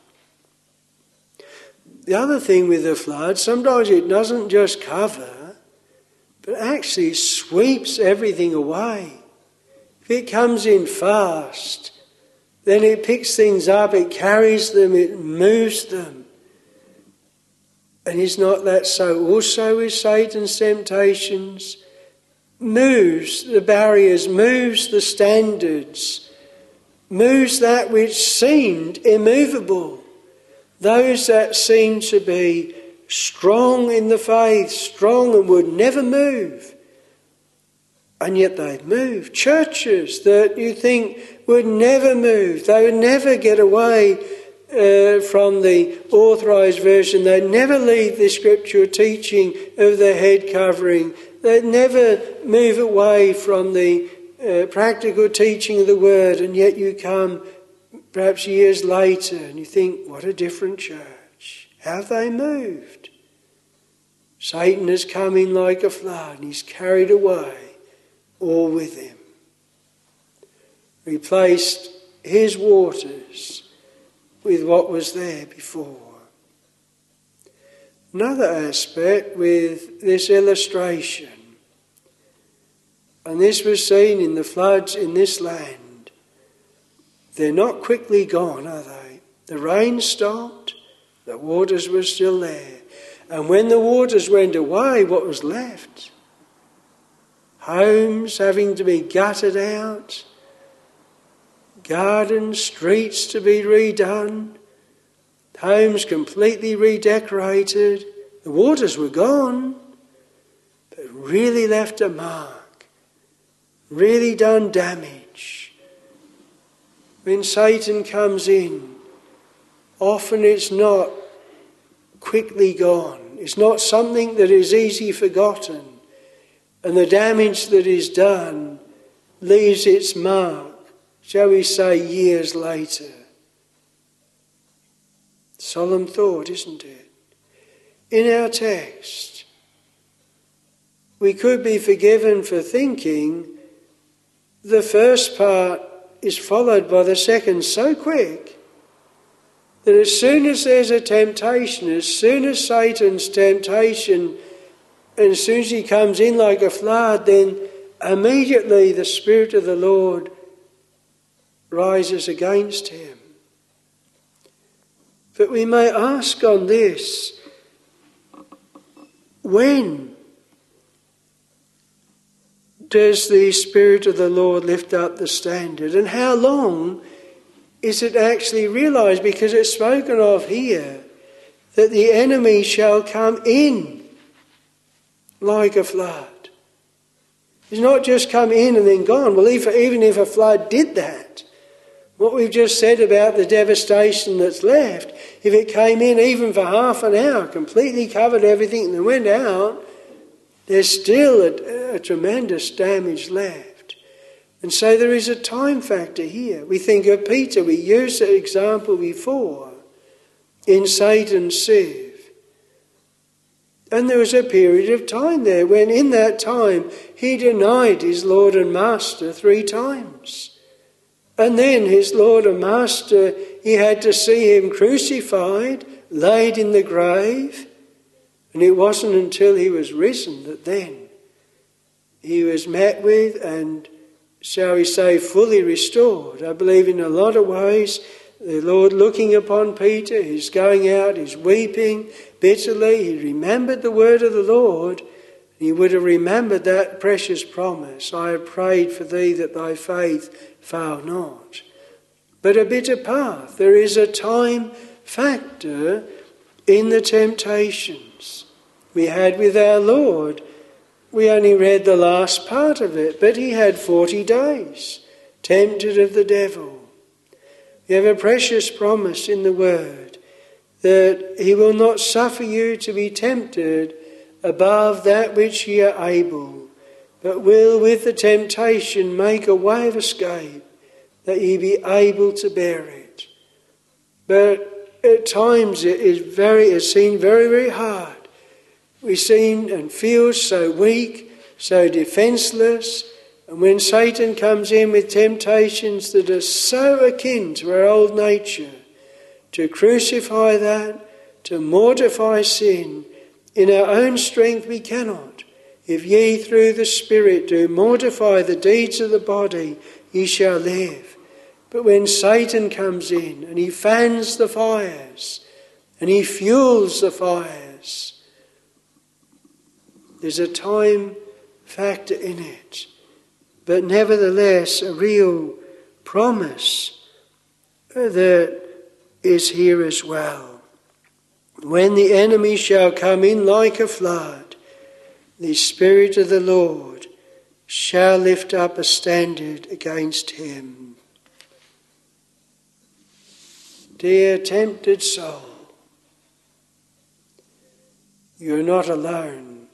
The other thing with the flood, sometimes it doesn't just cover, but actually sweeps everything away. If it comes in fast, then it picks things up, it carries them, it moves them. And is not that so also with Satan's temptations? Moves the barriers, moves the standards, moves that which seemed immovable. Those that seemed to be strong in the faith, strong and would never move. And yet they move. Churches that you think would never move. They would never get away uh, from the authorised version. They'd never leave the scriptural teaching of the head covering. They'd never move away from the uh, practical teaching of the word. And yet you come perhaps years later and you think, what a different church. How have they moved? Satan has come in like a flood and he's carried away all with him. Replaced his waters with what was there before. Another aspect with this illustration, and this was seen in the floods in this land, they're not quickly gone, are they? The rain stopped, the waters were still there. And when the waters went away, what was left? Homes having to be gutted out, gardens, streets to be redone, Homes completely redecorated. The waters were gone, but really left a mark, really done damage. When Satan comes in, often it's not quickly gone. It's not something that is easily forgotten. And the damage that is done leaves its mark, shall we say, years later. Solemn thought, isn't it? In our text, we could be forgiven for thinking the first part is followed by the second so quick that as soon as there's a temptation, as soon as Satan's temptation, and as soon as he comes in like a flood, then immediately the Spirit of the Lord rises against him. But we may ask on this, when does the Spirit of the Lord lift up the standard? And how long is it actually realised? Because it's spoken of here that the enemy shall come in like a flood. It's not just come in and then gone. Well, even if a flood did that, what we've just said about the devastation that's left, if it came in even for half an hour, completely covered everything and then went out, there's still a, a tremendous damage left. And so there is a time factor here. We think of Peter, we used that example before, in Satan's sieve. And there was a period of time there when in that time he denied his Lord and Master three times. And then his Lord and Master, he had to see him crucified, laid in the grave. And it wasn't until he was risen that then he was met with and, shall we say, fully restored. I believe in a lot of ways the Lord looking upon Peter, he's going out, he's weeping bitterly. He remembered the word of the Lord. He would have remembered that precious promise. I have prayed for thee that thy faith fail not. But a bitter path. There is a time factor in the temptations. We had with our Lord, we only read the last part of it, but he had forty days, tempted of the devil. We have a precious promise in the word that he will not suffer you to be tempted above that which ye are able, but will with the temptation make a way of escape, that ye be able to bear it. But at times it is very, it seems very, very hard. We seem and feel so weak, so defenceless, and when Satan comes in with temptations that are so akin to our old nature, to crucify that, to mortify sin, in our own strength we cannot. If ye through the Spirit do mortify the deeds of the body, ye shall live. But when Satan comes in and he fans the fires and he fuels the fires, there's a time factor in it. But nevertheless, a real promise that is here as well. When the enemy shall come in like a flood, the Spirit of the Lord shall lift up a standard against him. Dear tempted soul, you're not alone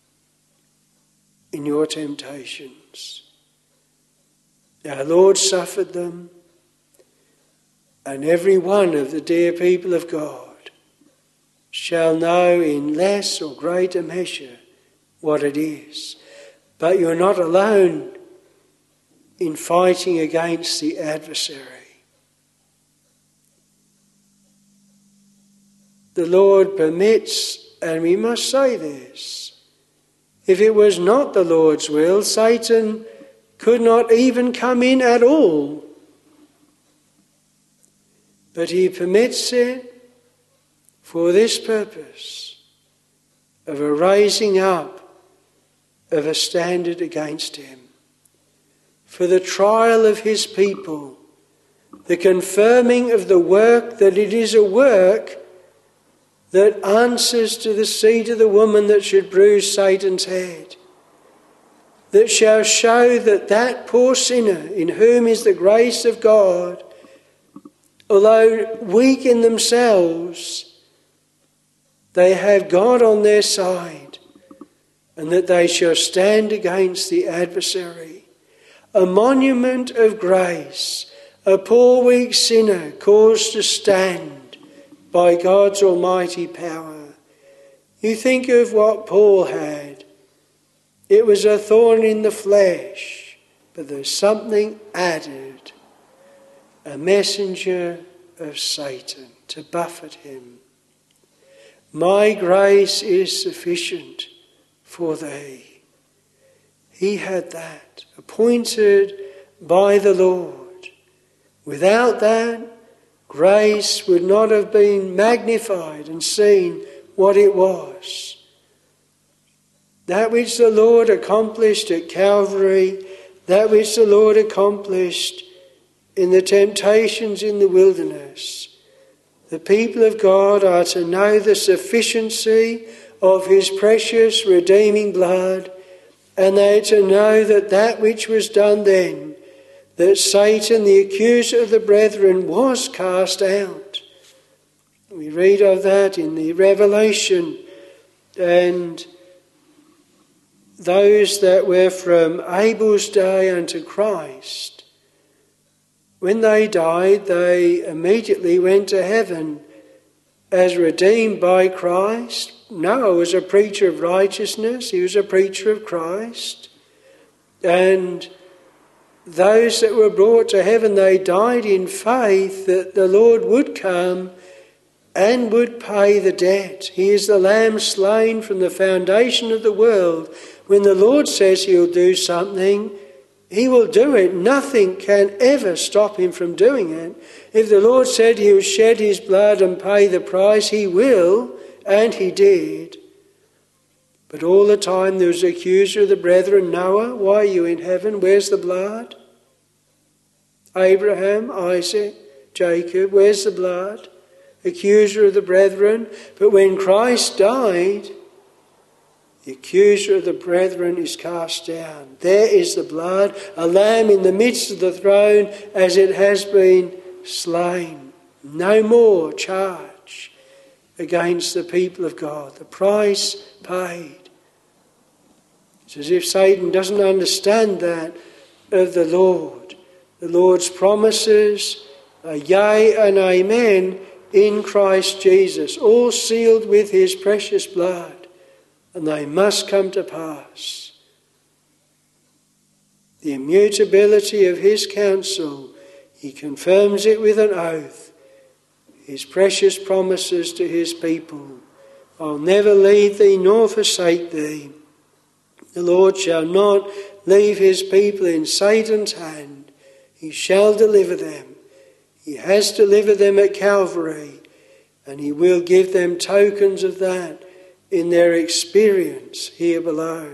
in your temptations. Our Lord suffered them, and every one of the dear people of God shall know in less or greater measure what it is. But you're not alone in fighting against the adversary. The Lord permits, and we must say this, if it was not the Lord's will, Satan could not even come in at all. But he permits it for this purpose of a raising up of a standard against him, for the trial of his people, the confirming of the work, that it is a work that answers to the seed of the woman that should bruise Satan's head, that shall show that that poor sinner in whom is the grace of God, although weak in themselves, they have God on their side, and that they shall stand against the adversary. A monument of grace, a poor weak sinner caused to stand by God's almighty power. You think of what Paul had. It was a thorn in the flesh, but there's something added. A messenger of Satan to buffet him. My grace is sufficient for thee. He had that, appointed by the Lord. Without that, grace would not have been magnified and seen what it was. That which the Lord accomplished at Calvary, that which the Lord accomplished in the temptations in the wilderness. The people of God are to know the sufficiency of his precious redeeming blood, and they are to know that that which was done then, that Satan, the accuser of the brethren, was cast out. We read of that in the Revelation, and those that were from Abel's day unto Christ, when they died, they immediately went to heaven as redeemed by Christ. Noah was a preacher of righteousness. He was a preacher of Christ. And those that were brought to heaven, they died in faith that the Lord would come and would pay the debt. He is the Lamb slain from the foundation of the world. When the Lord says he'll do something, he will do it. Nothing can ever stop him from doing it. If the Lord said he will shed his blood and pay the price, he will, and he did. But all the time there was the accuser of the brethren, Noah, why are you in heaven? Where's the blood? Abraham, Isaac, Jacob, where's the blood? Accuser of the brethren. But when Christ died, the accuser of the brethren is cast down. There is the blood, a lamb in the midst of the throne as it has been slain. No more charge against the people of God. The price paid. It's as if Satan doesn't understand that of the Lord. The Lord's promises are yea and amen in Christ Jesus, all sealed with his precious blood. And they must come to pass. The immutability of his counsel, he confirms it with an oath. His precious promises to his people. I'll never leave thee nor forsake thee. The Lord shall not leave his people in Satan's hand. He shall deliver them. He has delivered them at Calvary, and he will give them tokens of that in their experience here below.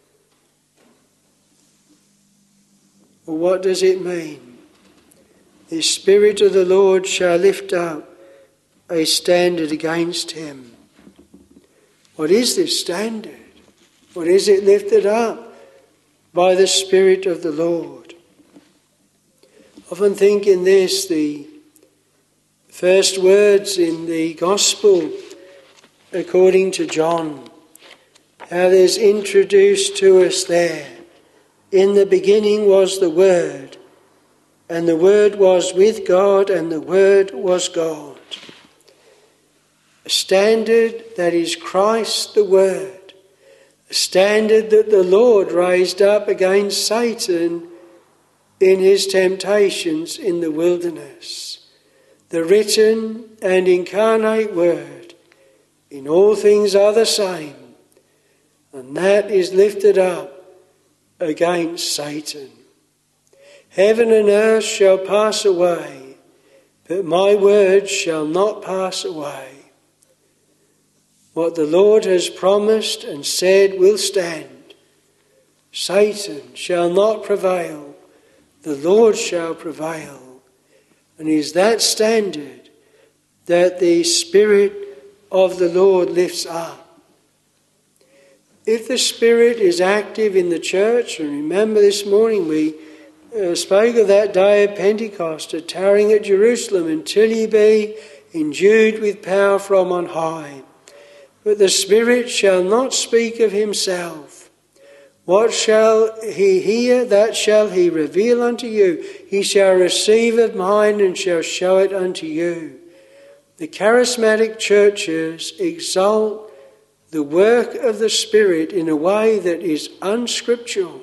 Well, what does it mean? The Spirit of the Lord shall lift up a standard against him. What is this standard? What is it lifted up? By the Spirit of the Lord. I often think in this, the first words in the Gospel according to John, how there's introduced to us there, in the beginning was the Word, and the Word was with God, and the Word was God. A standard that is Christ the Word, a standard that the Lord raised up against Satan in his temptations in the wilderness. The written and incarnate Word in all things are the same, and that is lifted up against Satan. Heaven and earth shall pass away, but my word shall not pass away. What the Lord has promised and said will stand. Satan shall not prevail, the Lord shall prevail, And it is that standard that the Spirit of the Lord lifts up. If the Spirit is active in the church, and remember this morning we uh, spoke of that day of Pentecost, a tarrying at Jerusalem until ye be endued with power from on high. But the Spirit shall not speak of himself. What shall he hear, that shall he reveal unto you. He shall receive of mine and shall show it unto you. The charismatic churches exalt the work of the Spirit in a way that is unscriptural.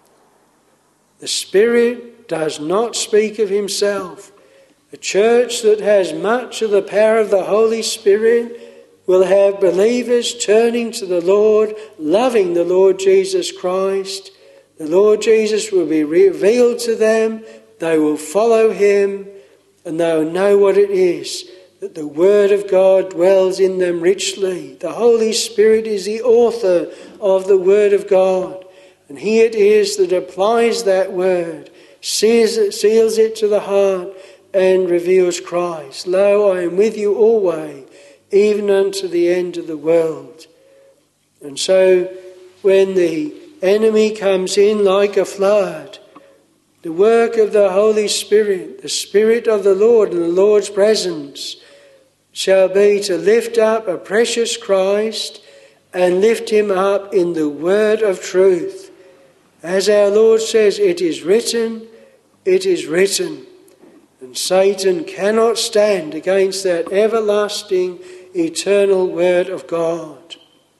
The Spirit does not speak of himself. A church that has much of the power of the Holy Spirit will have believers turning to the Lord, loving the Lord Jesus Christ. The Lord Jesus will be revealed to them. They will follow him, and they will know what it is that the Word of God dwells in them richly. The Holy Spirit is the author of the Word of God. And he it is that applies that Word, seals it, seals it to the heart, and reveals Christ. Lo, I am with you always, even unto the end of the world. And so, when the enemy comes in like a flood, the work of the Holy Spirit, the Spirit of the Lord and the Lord's presence, shall be to lift up a precious Christ and lift him up in the word of truth. As our Lord says, it is written, it is written. And Satan cannot stand against that everlasting, eternal word of God.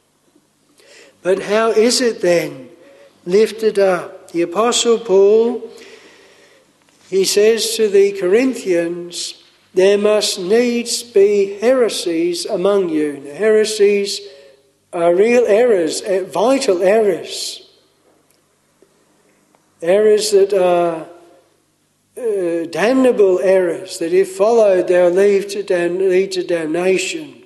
But how is it then lifted up? The Apostle Paul, he says to the Corinthians, there must needs be heresies among you. Now, heresies are real errors, vital errors. Errors that are uh, damnable errors, that if followed they'll lead to, dam- lead to damnation.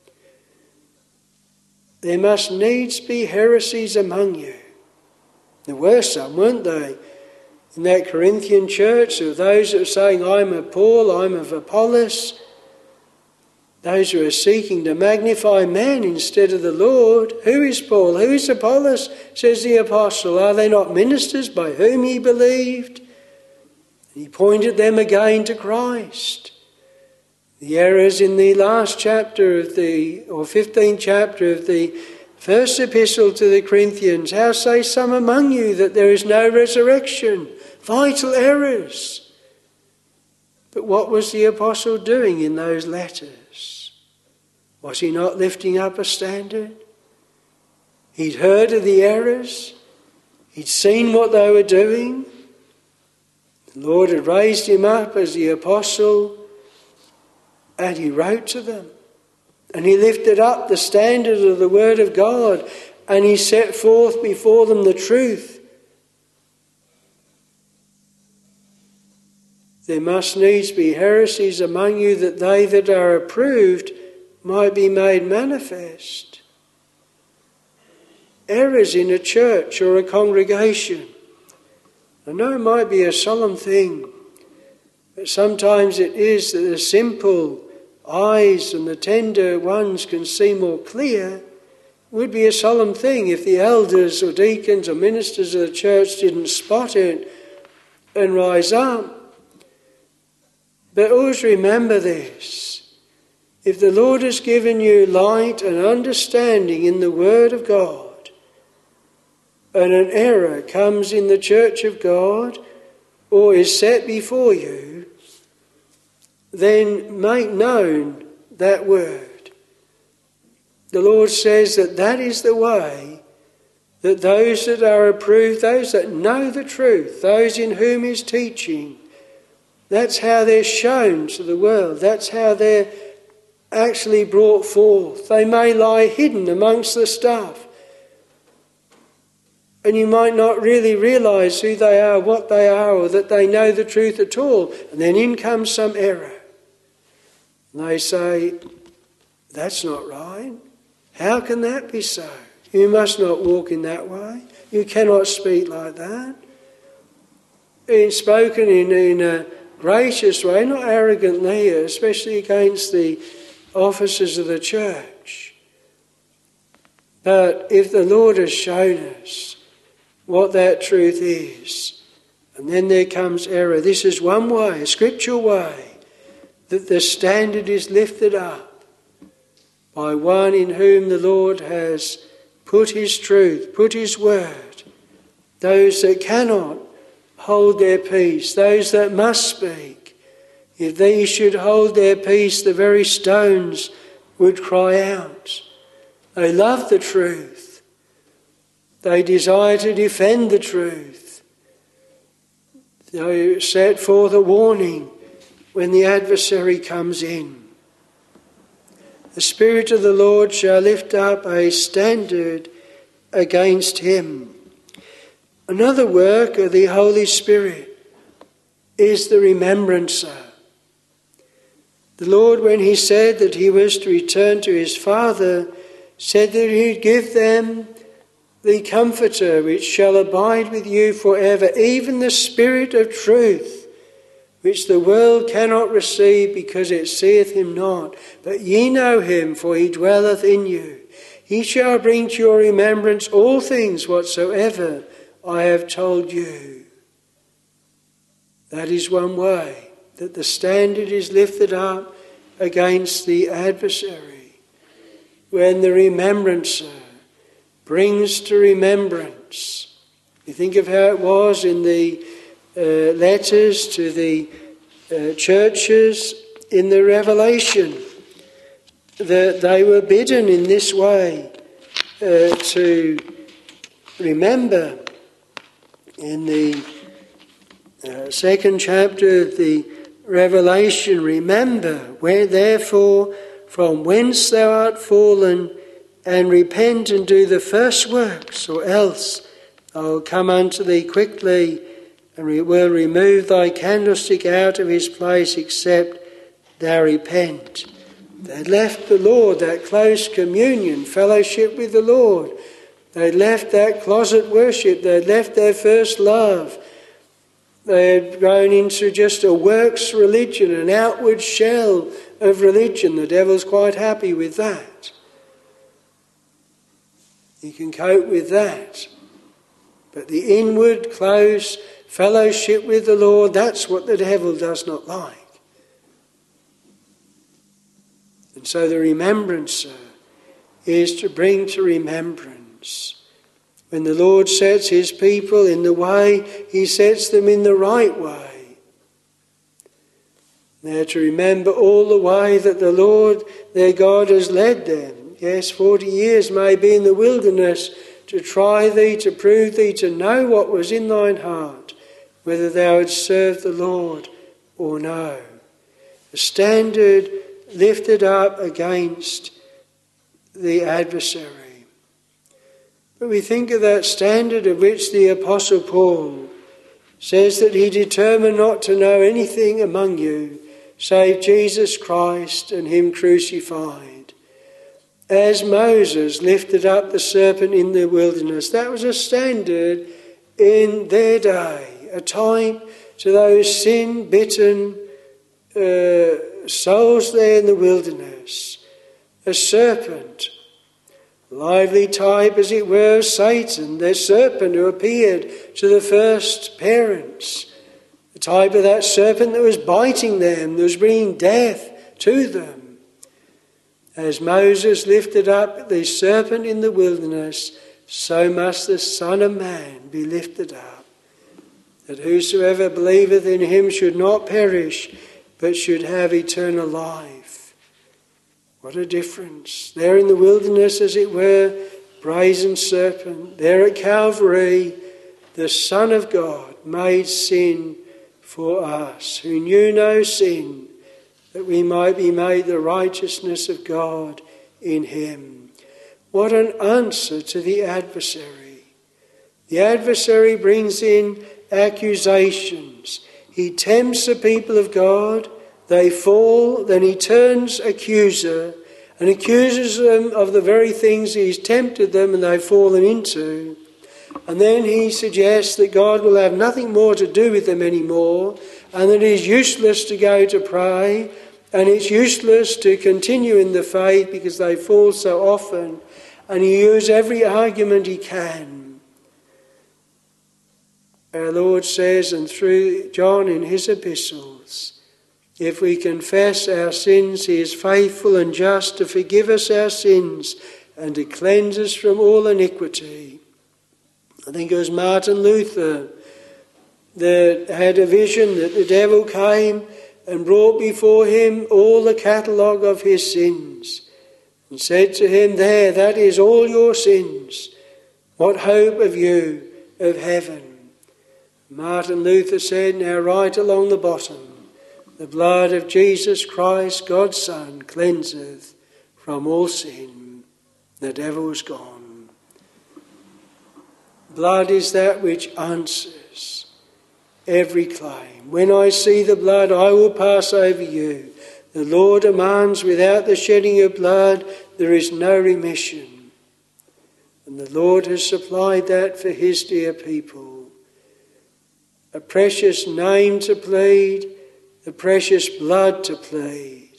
There must needs be heresies among you. There were some, weren't they? In that Corinthian church, of those that are saying, I'm of Paul, I'm of Apollos. Those who are seeking to magnify man instead of the Lord. Who is Paul? Who is Apollos? Says the apostle. Are they not ministers by whom ye believed? And he pointed them again to Christ. The errors in the last chapter of the, or fifteenth chapter of the first epistle to the Corinthians. How say some among you that there is no resurrection? Vital errors. But what was the apostle doing in those letters? Was he not lifting up a standard? He'd heard of the errors. He'd seen what they were doing. The Lord had raised him up as the apostle, and he wrote to them. And he lifted up the standard of the Word of God, and he set forth before them the truth. There must needs be heresies among you, that they that are approved might be made manifest. Errors in a church or a congregation. I know it might be a solemn thing, but sometimes it is that the simple eyes and the tender ones can see more clear. It would be a solemn thing if the elders or deacons or ministers of the church didn't spot it and rise up. But always remember this. If the Lord has given you light and understanding in the Word of God, and an error comes in the church of God, or is set before you, then make known that word. The Lord says that that is the way that those that are approved, those that know the truth, those in whom He's teaching, that's how they're shown to the world. That's how they're actually brought forth. They may lie hidden amongst the stuff, and you might not really realise who they are, what they are, or that they know the truth at all. And then in comes some error. And they say, that's not right. How can that be so? You must not walk in that way. You cannot speak like that. It's spoken in, in a gracious way, not arrogantly, especially against the officers of the church. But if the Lord has shown us what that truth is, and then there comes error, this is one way, a scriptural way, that the standard is lifted up by one in whom the Lord has put his truth, put his word. Those that cannot hold their peace, those that must speak, if these should hold their peace, the very stones would cry out. They love the truth. They desire to defend the truth. They set forth a warning when the adversary comes in. The Spirit of the Lord shall lift up a standard against him. Another work of the Holy Spirit is the remembrancer. The Lord, when he said that he was to return to his Father, said that he would give them the Comforter which shall abide with you forever, even the Spirit of truth, which the world cannot receive because it seeth him not. But ye know him, for he dwelleth in you. He shall bring to your remembrance all things whatsoever I have told you. That is one way that the standard is lifted up against the adversary. When the remembrancer brings to remembrance. You think of how it was in the uh, letters to the uh, churches in the Revelation, that they were bidden in this way uh, to remember. In the uh, second chapter of the Revelation, remember, where therefore from whence thou art fallen, and repent and do the first works, or else I will come unto thee quickly, and will remove thy candlestick out of his place, except thou repent. They left the Lord, that close communion, fellowship with the Lord. They left that closet worship. They left their first love. They had grown into just a works religion, an outward shell of religion. The devil's quite happy with that. He can cope with that. But the inward, close fellowship with the Lord, that's what the devil does not like. And so the remembrancer is to bring to remembrance. When the Lord sets his people in the way, he sets them in the right way. They're to remember all the way that the Lord, their God, has led them. Yes, forty years may be in the wilderness to try thee, to prove thee, to know what was in thine heart, whether thou hadst served the Lord or no. A standard lifted up against the adversary. But we think of that standard of which the Apostle Paul says that he determined not to know anything among you save Jesus Christ and him crucified. As Moses lifted up the serpent in the wilderness, that was a standard in their day, a time to those sin-bitten uh, souls there in the wilderness. A serpent, lively type as it were of Satan, the serpent who appeared to the first parents, the type of that serpent that was biting them, that was bringing death to them. As Moses lifted up the serpent in the wilderness, so must the Son of Man be lifted up, that whosoever believeth in him should not perish, but should have eternal life. What a difference. There in the wilderness, as it were, brazen serpent. There at Calvary, the Son of God made sin for us, who knew no sin, that we might be made the righteousness of God in him. What an answer to the adversary. The adversary brings in accusations. He tempts the people of God, they fall, then he turns accuser and accuses them of the very things he's tempted them and they've fallen into. And then he suggests that God will have nothing more to do with them anymore, and that it is useless to go to pray, and it's useless to continue in the faith because they fall so often, and he uses every argument he can. Our Lord says, and through John in his epistles, if we confess our sins, he is faithful and just to forgive us our sins and to cleanse us from all iniquity. I think it was Martin Luther that had a vision that the devil came and brought before him all the catalogue of his sins and said to him, there, that is all your sins. What hope have you of heaven? Martin Luther said, now right along the bottom, the blood of Jesus Christ, God's Son, cleanseth from all sin. The devil's gone. Blood is that which answers every claim. When I see the blood, I will pass over you. The Lord demands, without the shedding of blood, there is no remission. And the Lord has supplied that for his dear people. A precious name to plead, the precious blood to plead.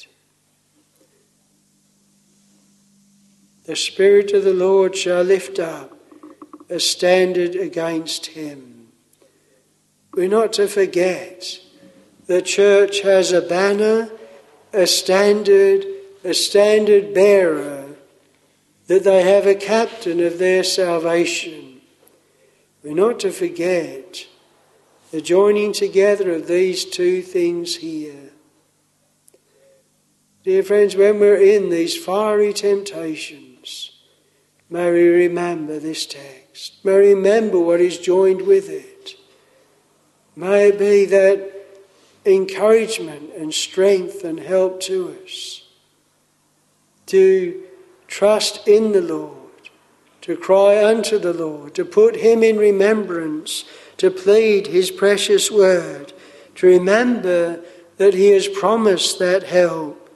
The Spirit of the Lord shall lift up a standard against him. We're not to forget the church has a banner, a standard, a standard bearer, that they have a captain of their salvation. We're not to forget the joining together of these two things here. Dear friends, when we're in these fiery temptations, may we remember this text. May we remember what is joined with it. May it be that encouragement and strength and help to us to trust in the Lord, to cry unto the Lord, to put him in remembrance, to plead his precious word, to remember that he has promised that help.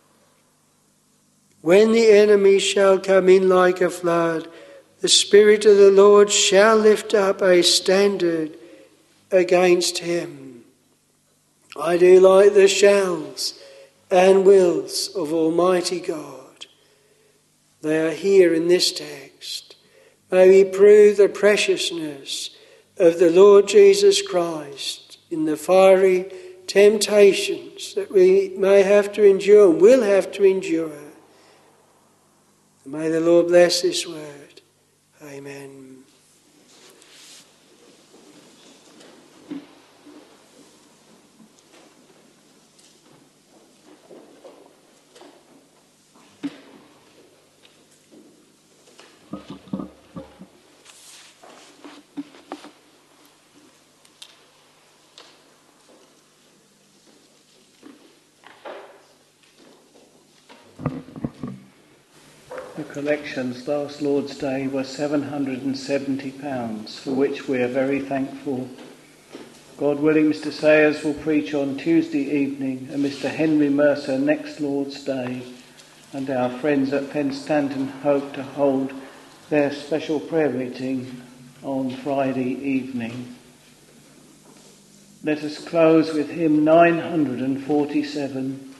When the enemy shall come in like a flood, the Spirit of the Lord shall lift up a standard against him. I do like the shalls and wills of Almighty God. They are here in this text. May we prove the preciousness of the Lord Jesus Christ in the fiery temptations that we may have to endure and will have to endure. May the Lord bless this word. Amen. The collections last Lord's Day were seven hundred and seventy pounds, for which we are very thankful. God willing, Mister Sayers will preach on Tuesday evening, and Mister Henry Mercer next Lord's Day, and our friends at Penstanton hope to hold their special prayer meeting on Friday evening. Let us close with hymn nine hundred forty-seven.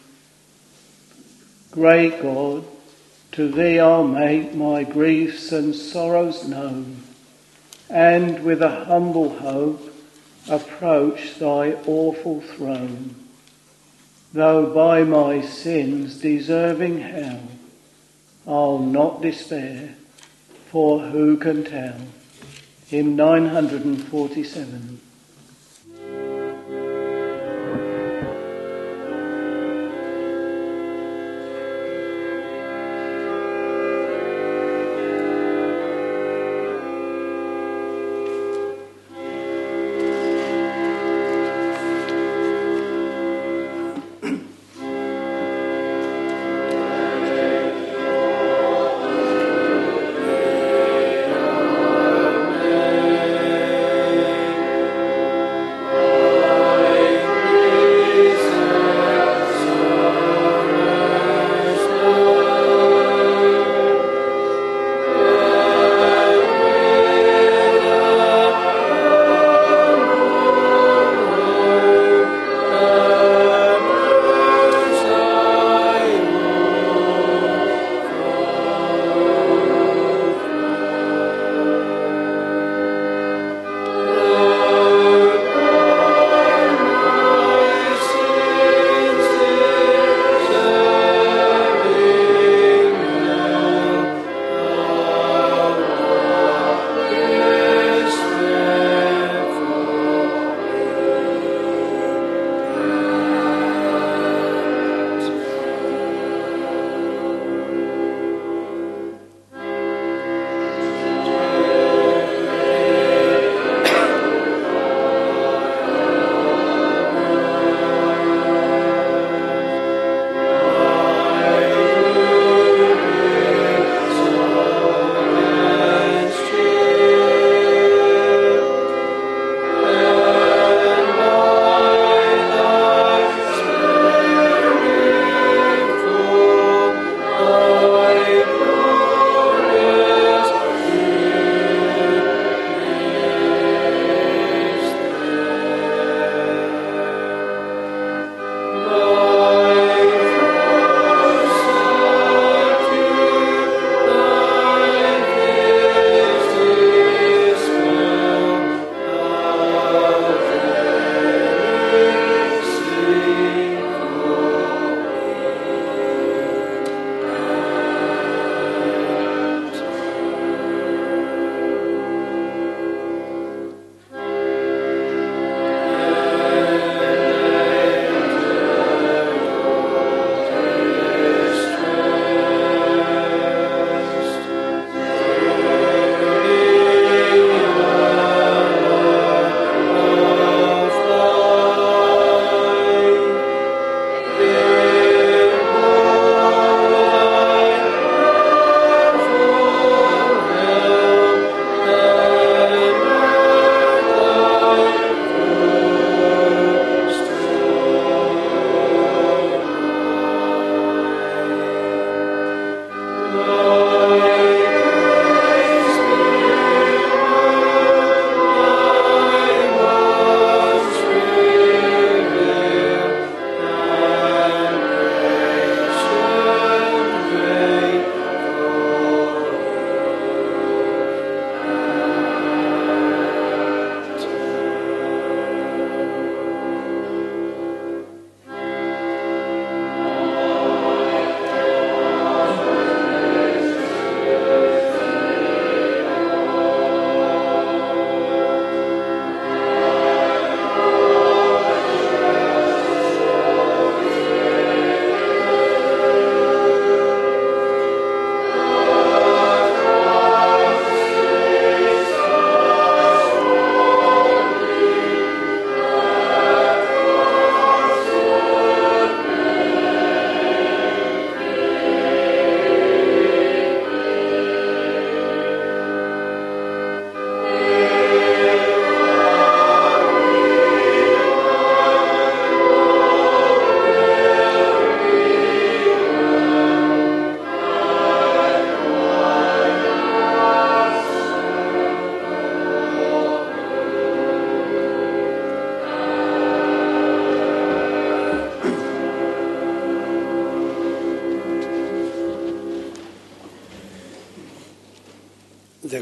Great God, to thee I'll make my griefs and sorrows known, and with a humble hope approach thy awful throne. Though by my sins deserving hell, I'll not despair, for who can tell? Hymn nine hundred forty-seven.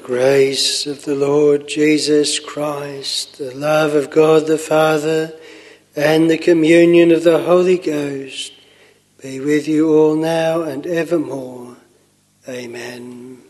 grace of the Lord Jesus Christ, the love of God the Father, and the communion of the Holy Ghost be with you all now and evermore. Amen.